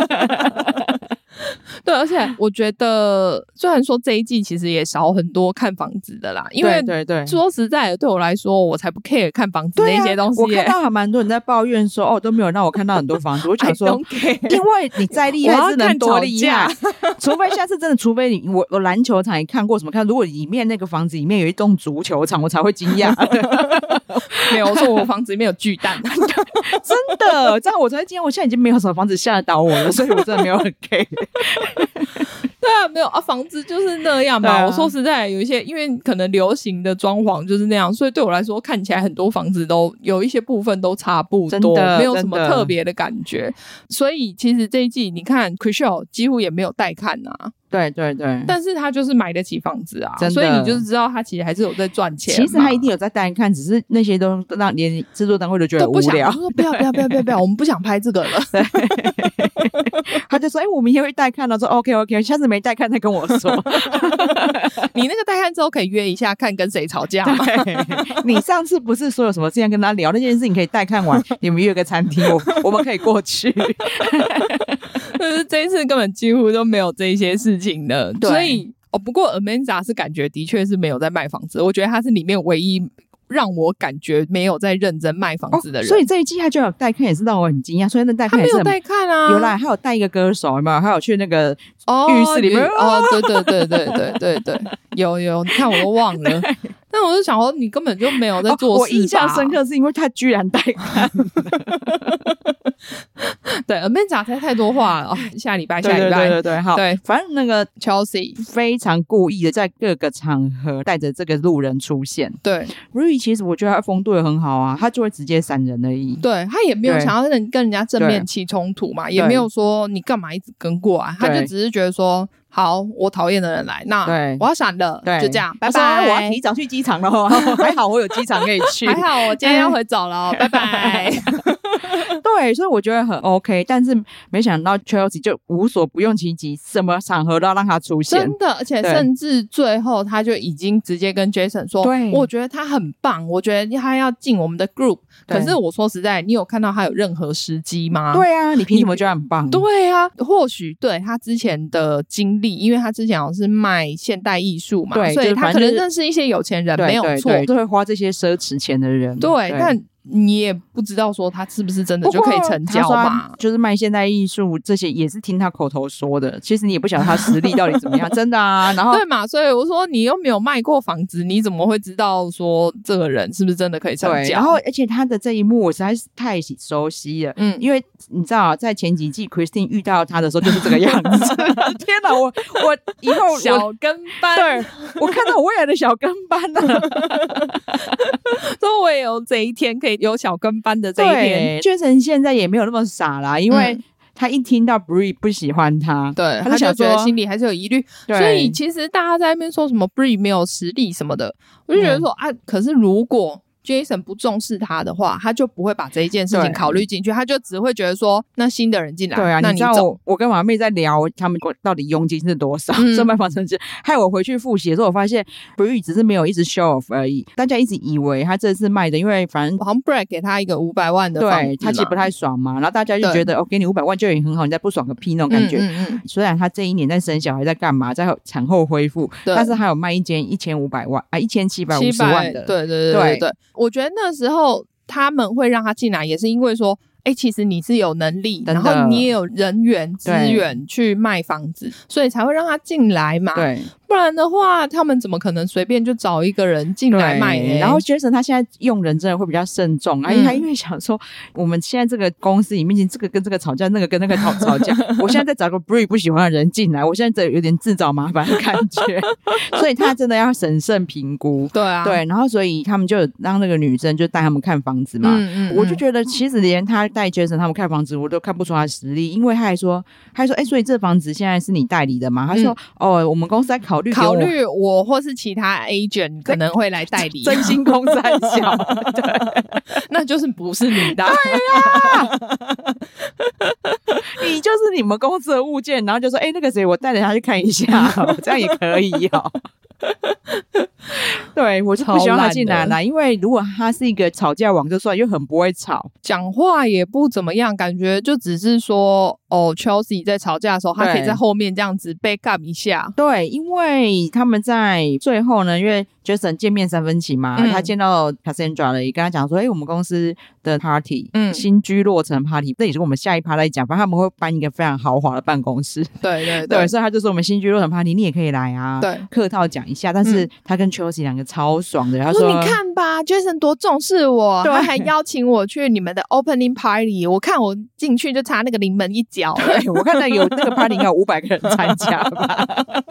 对，而且我觉得，虽然说这一季其实也少很多看房子的啦，因为对对对， 说实在的，对我来说，我才不 care 看房子那些东西、欸啊。我看到还蛮多人在抱怨说，哦，都没有让我看到很多房子。我想说，因为你再厉害是能多厉害，除非下次真的，除非你我我篮球场也看过什么看，如果里面那个房子里面有一栋足球场，我才会惊讶。 没有，我说我房子里面有巨蛋， 真的，这样我才会惊讶。我现在已经没有什么房子吓得倒我了，所以我真的没有很 care。 对啊，没有啊，房子就是那样嘛、啊。我说实在，有一些因为可能流行的装潢就是那样，所以对我来说看起来很多房子都有一些部分都差不多，没有什么特别的感觉。所以其实这一季你看 Chrishell 几乎也没有带看啊。 对对对， 但是他就是买得起房子啊，所以你就是知道他其实还是有在赚钱。 其实他一定有在带看，只是那些都让连制作单位都觉得无聊， 说不要不要不要不要不要，我们不想拍这个了。 他就说：“哎、欸，我明天会带看了。”说 ：“OK OK， 下次没带看再跟我说。” 你那个带看之后可以约一下，看跟谁吵架吗？ 你上次不是说有什么之前跟他聊那件事情可以带看完，你们约个餐厅，我我们可以过去。 就是这一次根本几乎都没有这一些事情的，所以哦，不过 Amanda 是感觉的确是没有在卖房子，我觉得他是里面唯一让我感觉没有在认真卖房子的人。 哦、所以这一季他就有带看，也是让我很惊讶。所以那带看也是他没有带看啊， 有啦，还有带一个歌手，有没有？还有去那个浴室里面哦，哦对对对对对对对，有有，你看我都忘了。但我就想说，你根本就没有在做事吧、哦、 我印象深刻是因为他居然带看。 对 ，Amanda 才太多话了、哦。下礼拜，下礼拜， 对对对对，好， 对， 反正那个 Chelsea 非常故意的在各个场合带着这个路人出现。 对 ，Brie 其实我觉得他风度也很好啊，他就会直接闪人而已。 对他也没有想要跟跟人家正面起冲突嘛，也没有说你干嘛一直跟过来，他就只是觉得说。好，我讨厌的人来，那我要闪了，就这样，拜拜。 我要提早去机场了，还好我有机场可以去， 还好我今天要回走了，拜拜。 对，所以我觉得很 OK， 但是没想到 Chelsea 就无所不用其极，什么场合都要让他出现， 真的，而且甚至最后他就已经直接跟 Jason 说，对，我觉得他很棒，我觉得他要进我们的 group。可是我说实在，你有看到他有任何时机吗？ 对啊，你凭什么觉得很棒？ 对啊，或许对他之前的经历，因为他之前好像是卖现代艺术嘛，对，所以他可能认识一些有钱人，没有错， 就会花这些奢侈钱的人， 对，对，但你也不知道说他是不是真的就可以成交嘛， 就是卖现代艺术这些也是听他口头说的，其实你也不晓得他实力到底怎么样真的啊。然后对嘛，所以我说你又没有卖过房子，你怎么会知道说这个人是不是真的可以成交？ 然后而且他的这一幕我实在是太熟悉了，嗯，因为你知道在前几季 Christine 遇到他的时候就是这个样子天哪，我我以后小跟班， 对，我看到我未来的小跟班了所以我也有这一天可以有小跟班的这一天。 Jason 现在也没有那么傻啦，因为他一听到 Bree 不喜欢他， 对，他就觉得心里还是有疑虑，所以其实大家在那边说什么 Bree 没有实力什么的，我就觉得说、嗯、啊，可是如果Jason 不重视他的话，他就不会把这一件事情考虑进去，他就只会觉得说那新的人进来， 对啊， 那你知道我我跟马妹在聊他们到底佣金是多少，收卖房成绩，害我回去复习的时候，我发现 Bree 只是没有一直 show off 而已，大家一直以为他这次卖的，因为反正好像 Brad 给他一个五百万的房子， 对他其实不太爽嘛，然后大家就觉得哦，给你五百万就已经很好，你再不爽个屁那种感觉。嗯嗯嗯，虽然他这一年在生小孩，在干嘛，在产后恢复，但是还有卖一间一千五百万啊，一千七百五十万的， 对对对对 对, 对，我觉得那时候。他们会让他进来，也是因为说，哎、欸，其实你是有能力，然后你也有人员资源去卖房子，所以才会让他进来嘛。 对， 不然的话，他们怎么可能随便就找一个人进来卖呢？ 然后 Jason 他现在用人真的会比较慎重，而且他因为想说，我们现在这个公司里面，这个跟这个吵架，那个跟那个吵吵架，我现在在找个 Bree 不喜欢的人进来，我现在这有点自找麻烦的感觉，所以他真的要审慎评估。 对啊， 对，然后所以他们就让那个女生就带他们看房子嘛。嗯嗯嗯，我就觉得其实连他带 Jason 他们看房子，我都看不出他的实力，因为他还说，他还说，哎、欸，所以这房子现在是你代理的吗？他说，嗯、哦，我们公司在考虑考虑我或是其他 agent 可能会来代理， 真心公三小， 对，那就是不是你的， 对呀、啊，你就是你们公司的物件，然后就说，哎、欸，那个谁，我带着他去看一下，这样也可以哦。对，我就不喜欢他进来啦，因为如果他是一个吵架王就算，又很不会吵， 讲话也不怎么样，感觉就只是说哦 Chelsea 在吵架的时候，他可以在后面这样子 back up 一下。 对，因为他们在最后呢，因为 Jason 见面三分情嘛、嗯、他见到 Cassandra 了，也跟他讲说，哎、欸，我们公司的 party 嗯，新居落成 party， 这也是我们下一趴在讲，反正他们会搬一个非常豪华的办公室。 对对对, 对，所以他就说我们新居落成 party 你也可以来啊，对，客套讲一下，但是他跟 Chelsea 两个超爽的，他说你看吧 Jason 多重视我，他还邀请我去你们的 opening party， 我看我进去就差那个临门一脚， 对，我看到有那个 party 应该有五百个人参加吧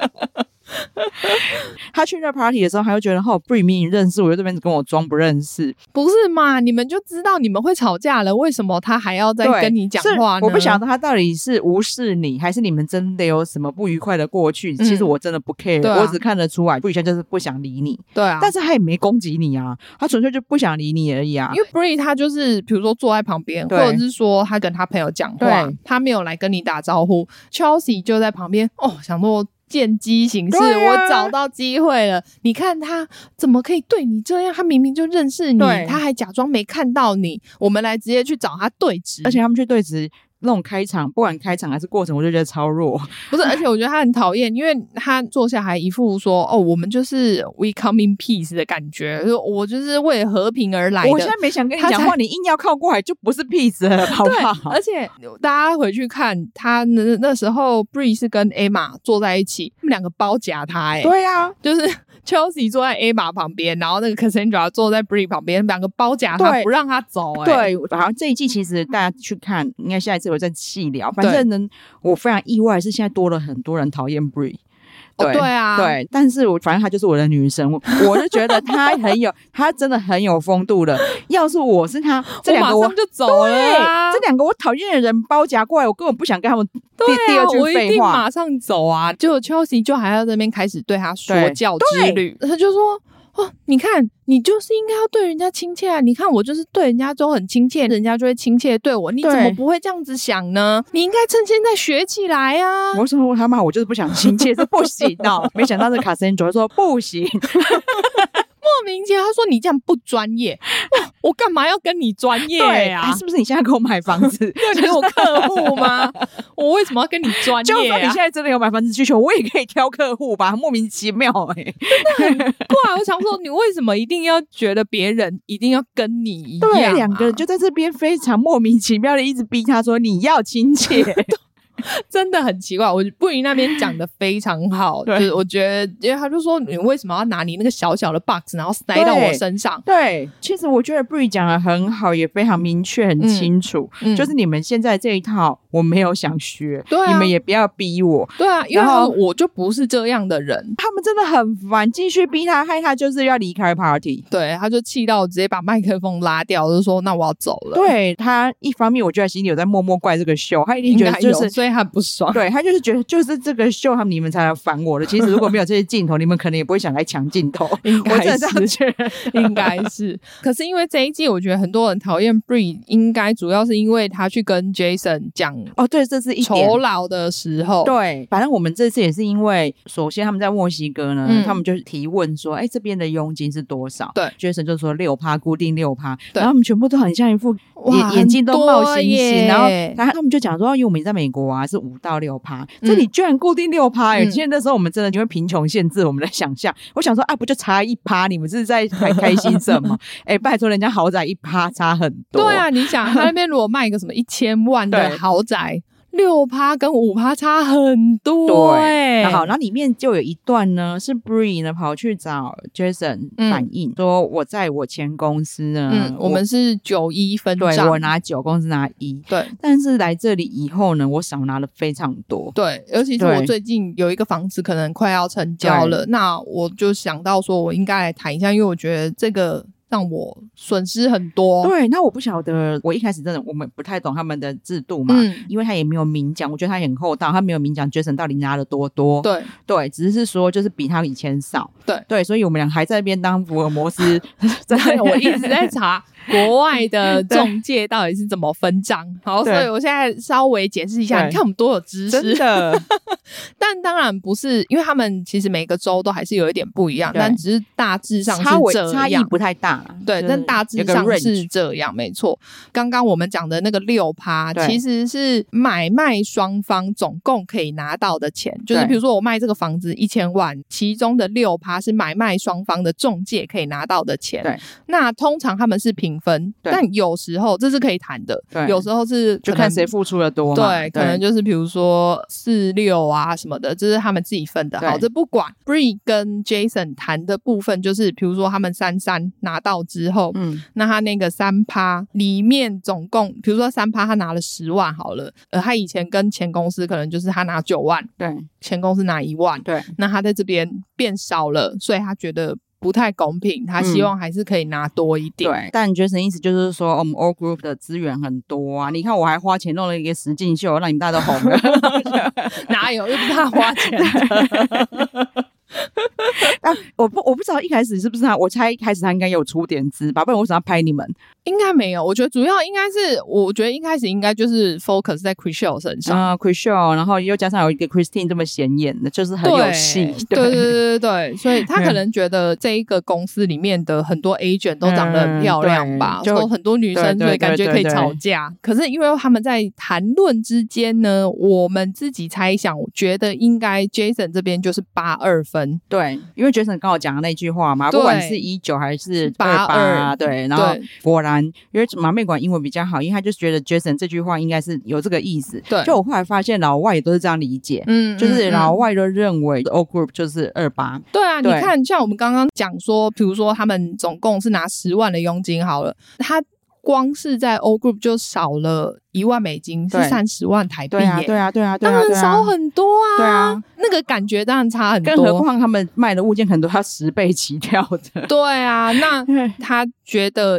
他去那 party 的时候，他就觉得哦 Bree 明明认识我，就这边跟我装不认识， 不是嘛？你们就知道你们会吵架了，为什么他还要再跟你讲话呢？ 我不晓得他到底是无视你，还是你们真的有什么不愉快的过去、嗯、其实我真的不 care、啊、我只看得出来 Bree 现在就是不想理你，对啊，但是他也没攻击你啊，他纯粹就不想理你而已啊。 因为 Bree 他就是比如说坐在旁边，或者是说他跟他朋友讲话，他没有来跟你打招呼， Chelsea 就在旁边哦，想说见机行事、啊、我找到机会了，你看他怎么可以对你这样，他明明就认识你，他还假装没看到你，我们来直接去找他对质， 而且他们去对质那种开场，不管开场还是过程，我就觉得超弱。 不是，而且我觉得他很讨厌，因为他坐下还一副说哦，我们就是 we come in peace 的感觉，我就是为了和平而来的。 我现在没想跟你讲话，你硬要靠过来就不是 peace 了，好不好？ 而且大家回去看他那那时候 Bree 是跟 Emma 坐在一起，他们两个包夹他、欸，哎， 对啊， 就是 Chelsea 坐在 Emma 旁边，然后那个 Cassandra 坐在 Bree 旁边，两个包夹他，不让他走、欸。 对，好像这一季其实大家去看，应该下一次我再细聊。反正呢，我非常意外是现在多了很多人讨厌 Bree。对、哦、对啊，对，但是我反正她就是我的女神，我我就觉得她很有，她真的很有风度的。要是我是她，这两个我马上就走了、啊， 这两个我讨厌的人包夹过来，我根本不想跟他们对、啊、 第二句废话， 我一定马上走啊！就 Chelsea 就还要在那边开始对他说教之旅，他就说。 哦，你看你就是应该要对人家亲切啊，你看我就是对人家都很亲切，人家就会亲切对我，你怎么不会这样子想呢？你应该趁现在学起来啊。 我说他妈我就是不想亲切，这不行哦。没想到这卡森卓说不行莫名其妙，他说你这样不专业，我干嘛要跟你专业啊？ 是不是你现在给我买房子就是我客户吗？我为什么要跟你专业啊？ 就算你现在真的有买房子需求，我也可以挑客户吧，莫名其妙哎、欸， 真的很怪。我想说，你为什么一定要觉得别人一定要跟你一样、啊？ 对，两个人就在这边非常莫名其妙的一直逼他说你要亲切。 真的很奇怪，我布宜那边讲的非常好，就是我觉得，因为他就说你为什么要拿你那个小小的 box， 然后塞到我身上？ 对，其实我觉得布宜讲的很好，也非常明确、很清楚、嗯嗯，就是你们现在这一套我没有想学，对、啊，你们也不要逼我。 对啊，因为我就不是这样的人， 他们真的很烦，继续逼他，害他就是要离开 party。 对，他就气到直接把麦克风拉掉，就说那我要走了。 对，他一方面我觉得心里有在默默怪这个秀，他一定觉得就是。 所以他很不爽， 对，他就是觉得就是这个秀他们你们才来烦我的，其实如果没有这些镜头你们可能也不会想来抢镜头。 应该是我真的这样觉得应该是可是因为这一季我觉得很多人讨厌 Brie， 应该主要是因为他去跟 Jason 讲哦，对，这是一点酬劳的时候。 对，反正我们这次也是因为首先他们在墨西哥呢、嗯、他们就是提问说哎，这边的佣金是多少？对， Jason 就说 百分之六 固定 百分之六， 然后他们全部都很像一副眼眼睛都冒星星，然后他们就讲说因为我们在美国啊是五到六趴，这里居然固定六趴哎！其实那时候我们真的因为贫穷限制我们的想象，我想说啊，不就差一趴？你们是在开开心什么？哎、欸，拜托人家豪宅一趴差很多。 对啊，你想他那边如果卖一个什么一千万的豪宅。六趴跟五趴差很多、欸， 对，好，然后里面就有一段呢，是 Brie 呢跑去找 Jason 反映、嗯、说，我在我前公司呢， 嗯，我, 我们是九一分账， 对，我拿九，公司拿一， 对， 但是来这里以后呢，我少拿了非常多， 对，尤其是我最近有一个房子可能快要成交了，那我就想到说我应该来谈一下，因为我觉得这个。让我损失很多。 对，那我不晓得，我一开始真的我们不太懂他们的制度嘛，嗯，因为他也没有明讲，我觉得他也很厚道，他没有明讲 Jason 到底拿了多多。 对对， 只是说就是比他以前少。 对对，所以我们俩还在那边当福尔摩斯， 对，我一直在查国外的中介到底是怎么分账。好，所以我现在稍微解释一下，你看我们多有知识， 真的。 但当然不是，因为他们其实每个州都还是有一点不一样，但只是大致上是这样， 差异不太大。 对，但大致上是这样，没错。刚刚我们讲的那个六趴，其实是买卖双方总共可以拿到的钱，就是比如说我卖这个房子一千万，其中的六趴是买卖双方的中介可以拿到的钱。对，那通常他们是平分，但有时候这是可以谈的，有时候是就看谁付出的多嘛。 对，可能就是比如说四六啊什么的，这是他们自己分的。好，这不管。Brie 跟 Jason 谈的部分就是，比如说他们三三拿到之后，嗯，那他那个三趴里面总共，比如说三趴他拿了十万好了，呃，他以前跟前公司可能就是他拿九万，对，前公司拿一万，对，那他在这边变少了，所以他觉得不太公平，他希望还是可以拿多一点。 嗯、对，但 Jason 意思就是说，我们 All Group 的资源很多啊，你看我还花钱弄了一个实境秀，让你们大家都红了， 哪有？又不是他花钱的。 啊，我不我不知道一开始是不是他，我猜一开始他应该有出点资吧，不然我为什么要拍你们？ 应该没有，我觉得主要应该是，我觉得一开始应该就是 focus 在 Chrishell 身上啊、uh, Chrishell， 然后又加上有一个 Christine 这么显眼的，就是很有戏。 对对对对对，所以他可能觉得这一个公司里面的很多 agent 都长得很漂亮吧，就、嗯、很多女生，所以感觉可以吵架。可是因为他们在谈论之间呢，我们自己猜想，我觉得应该 Jason 这边就是八二分。 对，因为 Jason 刚好讲的那句话嘛，不管是一九还是八二，对，然后果然。因为马妹管英文比较好，因为他就觉得 Jason 这句话应该是有这个意思。对，就我后来发现老外也都是这样理解，嗯，就是老外都认为 All Group 就是二八。 对啊，你看，像我们刚刚讲说，比如说他们总共是拿十万的佣金好了，他光是在 All Group 就少了一万美金，是三十万台币耶。对啊， 对啊，对啊， 当然少很多啊。对啊，那个感觉当然差很多。 更何况他们卖的物件可能都要十倍起跳的。 对啊，那他觉得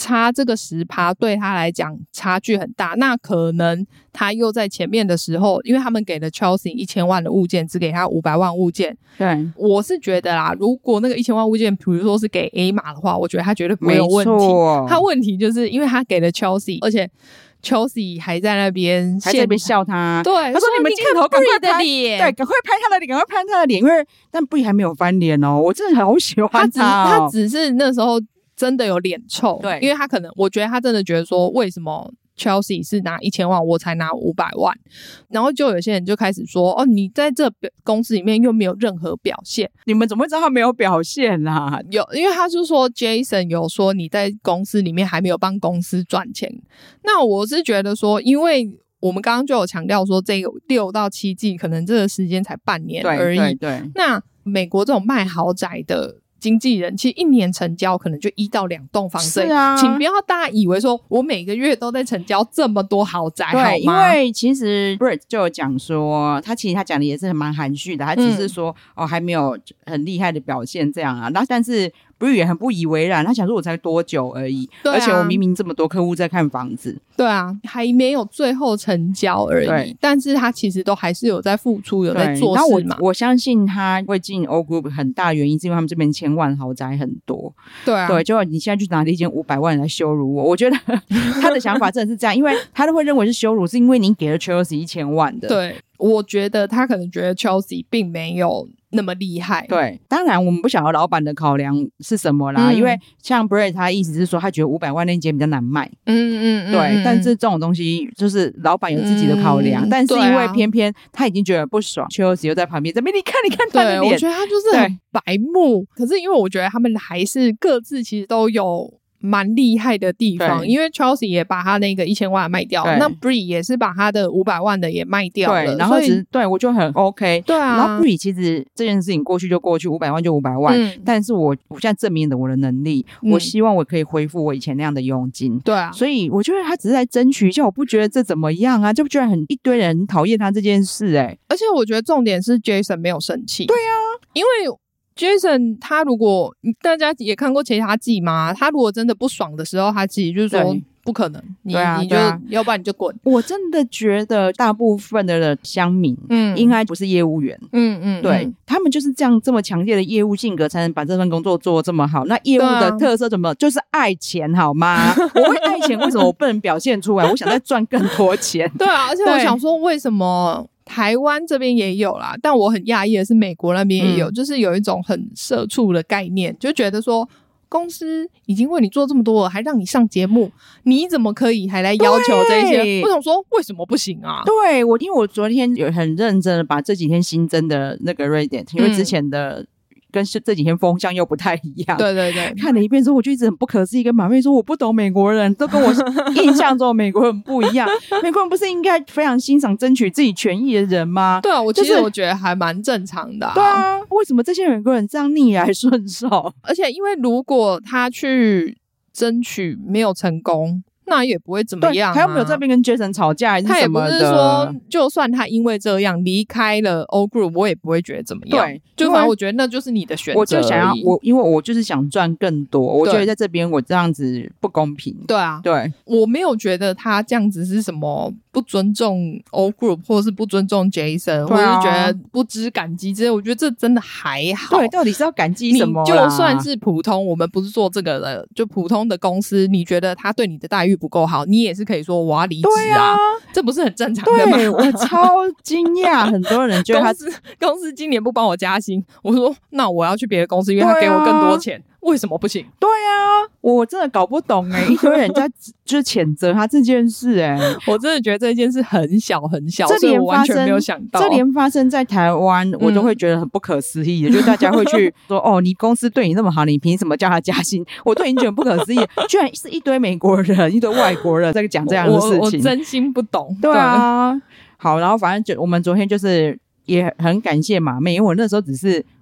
差这个 百分之十 对他来讲差距很大，那可能他又在前面的时候，因为他们给了 Chelsea 一千万的物件，只给他五百万物件。对，我是觉得啦，如果那个一千万物件比如说是给 A 码的话，我觉得他绝对不会有问题。他问题就是因为他给了 Chelsea， 而且Chelsea 还在那边还在那边笑他， 对， 他说你们镜头赶快拍的脸， 对，赶快拍他的脸，赶快拍他的脸，因为但 Brie 还没有翻脸哦，我真的好喜欢他、哦、 他, 他只是那时候真的有脸臭，对，因为他可能我觉得他真的觉得说为什么Chelsea 是拿一千万，我才拿五百万，然后就有些人就开始说，哦，你在这公司里面又没有任何表现， 你们怎么会知道他没有表现啊？ 有，因为他就说 Jason 有说你在公司里面还没有帮公司赚钱，那我是觉得说，因为我们刚刚就有强调说，这个六到七季可能这个时间才半年而已， 对对对， 那美国这种卖豪宅的经纪人其实一年成交可能就一到两栋房子，是啊，请不要大家以为说我每个月都在成交这么多豪宅， 对， 好吗？ 因为其实 Brie 就有讲说，他其实他讲的也是蛮含蓄的，他只是说、嗯、哦还没有很厉害的表现这样啊，然后但是Brie 也很不以为然，他想说我才多久而已、啊、而且我明明这么多客户在看房子， 对啊，还没有最后成交而已，但是他其实都还是有在付出，有在做事嘛。 我我相信他会进 O Group 很大原因是因为他们这边千万豪宅很多， 对啊， 对，就你现在去拿了一间五百万来羞辱我，我觉得他的想法真的是这样，因为他都会认为是羞辱，是因为你给了 Chelsea 一千万的。 对，我觉得他可能觉得 Chelsea 并没有那么厉害。 对，当然我们不晓得老板的考量是什么啦、嗯、因为像 Brie 他意思是说他觉得五百万那间比较难卖，嗯嗯嗯，对，嗯、但是这种东西就是老板有自己的考量、嗯、但是因为偏偏他已经觉得不爽、啊、Chelsea 又在旁边这边你看你看他的脸， 对，我觉得他就是很白目，可是因为我觉得他们还是各自其实都有蛮厉害的地方，因为 Chelsea 也把他那个一千万卖掉，那 Brie 也是把他的五百万的也卖掉了， 对，然后其实对我就很 OK， 对啊， 然后 Brie 其实这件事情过去就过去，五百万就五百万、嗯、但是我我现在证明了我的能力、嗯、我希望我可以恢复我以前那样的佣金， 对啊， 所以我觉得他只是在争取一下，我不觉得这怎么样啊，就居然很一堆人讨厌他这件事，哎， 而且我觉得重点是 Jason 没有生气， 对啊， 因为Jason 他如果大家也看过其他季嘛，他如果真的不爽的时候，他自己就是说不可能，你、啊、你就、啊、要不然你就滚。我真的觉得大部分的乡民嗯应该不是业务员，嗯嗯，对嗯他们就是这样这么强烈的业务性格才能把这份工作做这么好，那业务的特色怎么、啊、就是爱钱好吗？我会爱钱为什么我不能表现出来？我想再赚更多钱。 对啊，而且我想说为什么台湾这边也有啦，但我很讶异的是美国那边也有、嗯、就是有一种很社畜的概念，就觉得说公司已经为你做这么多了，还让你上节目，你怎么可以还来要求这些？我想说为什么不行啊？ 对，我因为我昨天有很认真的把这几天新增的那个 Reddit， 因为之前的、嗯跟这几天风向又不太一样， 对对对， 看了一遍之后我就一直很不可思议，跟马妹说我不懂美国人，都跟我印象中的美国人不一样。美国人不是应该非常欣赏争取自己权益的人吗？ 对啊，我其实我觉得还蛮正常的、啊就是、对啊，为什么这些美国人这样逆来顺受？ 而且因为如果他去争取没有成功，那也不会怎么样、啊、 他又没有在那边跟 Jason 吵架还是什么的， 他也不是说就算他因为这样离开了 O Group 我也不会觉得怎么样，对，就反正我觉得那就是你的选择， 我就想要我因为我就是想赚更多，我觉得在这边我这样子不公平， 对啊， 对， 我没有觉得他这样子是什么不尊重 O Group 或者是不尊重 Jason、啊、或者是觉得不知感激之类，我觉得这真的还好， 对，到底是要感激什么啦？ 你就算是普通，我们不是做这个的，就普通的公司，你觉得他对你的待遇不够好，你也是可以说我要离职 啊, 啊这不是很正常的吗？ 对，我超惊讶很多人觉得他公司公司今年不帮我加薪，我说那我要去别的公司，因为他给我更多钱、啊、为什么不行？ 对啊，我真的搞不懂哎、欸，一堆人家就是谴责他这件事哎、欸， 我真的觉得这件事很小很小，这连我完全没有想到， 这连发生在台湾、嗯、我都会觉得很不可思议的，就是大家会去说哦，你公司对你那么好，你凭什么叫他加薪？我都已经觉得不可思议，居然是一堆美国人一堆外国人在讲这样的事情， 我, 我真心不懂。 对啊，好，然后反正就我们昨天就是也很感谢马妹，因为我那时候只是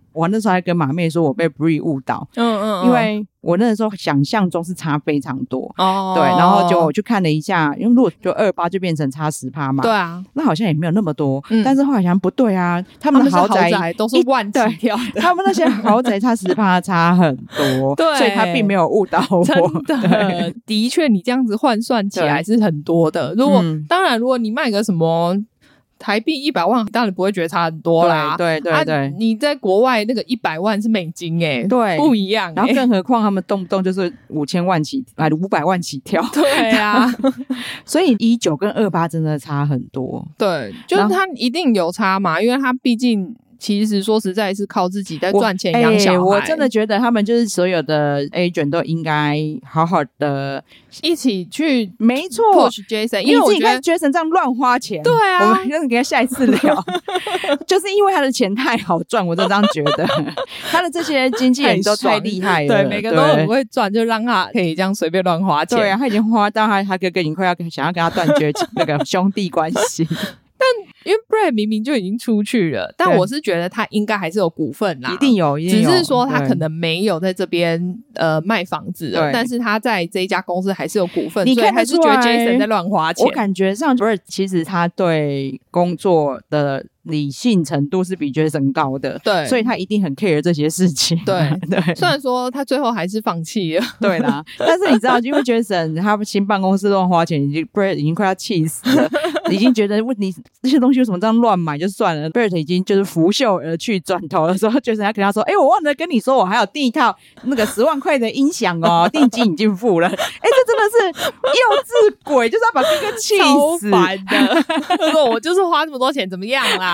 我那时候还跟马妹说我被 Bree 误导，嗯嗯，因为我那时候想象中是差非常多哦，对，然后就我去看了一下，因为如果就二八就变成差十趴嘛， 对啊， 那好像也没有那么多，嗯、但是后来想不对啊，他们的豪宅, 豪宅都是万起跳的， 他们那些豪宅差十趴差很多，对，所以他并没有误导我， 真的，的确你这样子换算起来是很多的。如果、嗯、当然，如果你卖个什么台币一百万，当然不会觉得差很多啦。 对对对对、啊， 你在国外那个一百万是美金哎、欸，对，不一样、欸。 然后更何况他们动不动就是五千万起，还五百万起跳。 对啊， 所以一九跟二八真的差很多。 对，就是它一定有差嘛，因为它毕竟。其实说实在是靠自己在赚钱养小孩、欸、 我真的觉得他们就是所有的 agent 都应该好好的一起去没错 push Jason， 因为我觉得 Jason 这样乱花钱， 对啊， 我们真的给他下一次聊就是因为他的钱太好赚，我就这样觉得他的这些经纪人都太厉害了， 对，每个都很会赚，就让他可以这样随便乱花钱。 对啊，他已经花到他他哥哥已经快要想要跟他断绝那个兄弟关系但因为 Brad 明明就已经出去了，但我是觉得他应该还是有股份啦， 一定有，一定有， 只是说他可能没有在这边呃卖房子了，但是他在这一家公司还是有股份，所以还是觉得 Jason 在乱花钱。 我感觉上 Brad 其实他对工作的理性程度是比 Jason 高的，对，所以他一定很 care 这些事情。 对对， 虽然说他最后还是放弃了， 对啦，但是你知道，因为 Jason 他新办公室乱花钱，已经 Brad 已经快要气死了，已经觉得问题这些东西为什么这样乱买就算了。Brad 已经就是拂袖而去，转头的时候 Jason 他跟他说：“哎、欸，我忘了跟你说，我还有订一套那个十万块的音响哦，定金已经付了。”哎、欸，这真的是幼稚鬼，就是要把哥哥气死， 超烦的。他说：“我就是花这么多钱，怎么样啦？”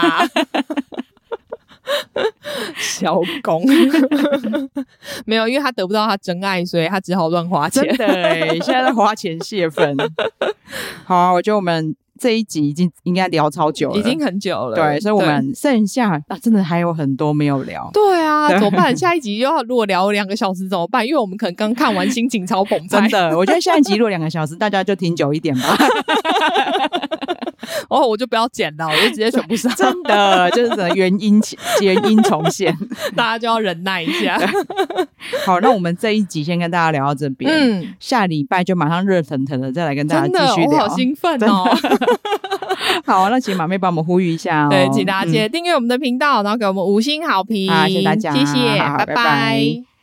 小公没有，因为他得不到他真爱，所以他只好乱花钱。 真的耶，现在在花钱泄愤。好啊，我觉得我们这一集已经应该聊超久了， 已经很久了。 对，所以我们剩下啊，真的还有很多没有聊。 对啊，怎么办？下一集又要如果聊两个小时怎么办？因为我们可能刚看完，心情超澎湃。 真的，我觉得下一集如果两个小时，大家就听久一点吧。 哦，我就不要剪了，我就直接全部上。 真的，就是原因原因重现， 大家就要忍耐一下。 好，那我们这一集先跟大家聊到这边，嗯，下礼拜就马上热腾腾的再来跟大家继续聊。 我好兴奋哦！ 好，那请马妹帮我们呼吁一下哦。 对，请大家记得订阅我们的频道，然后给我们五星好评。 好，谢谢大家， 谢谢，拜拜。 拜拜。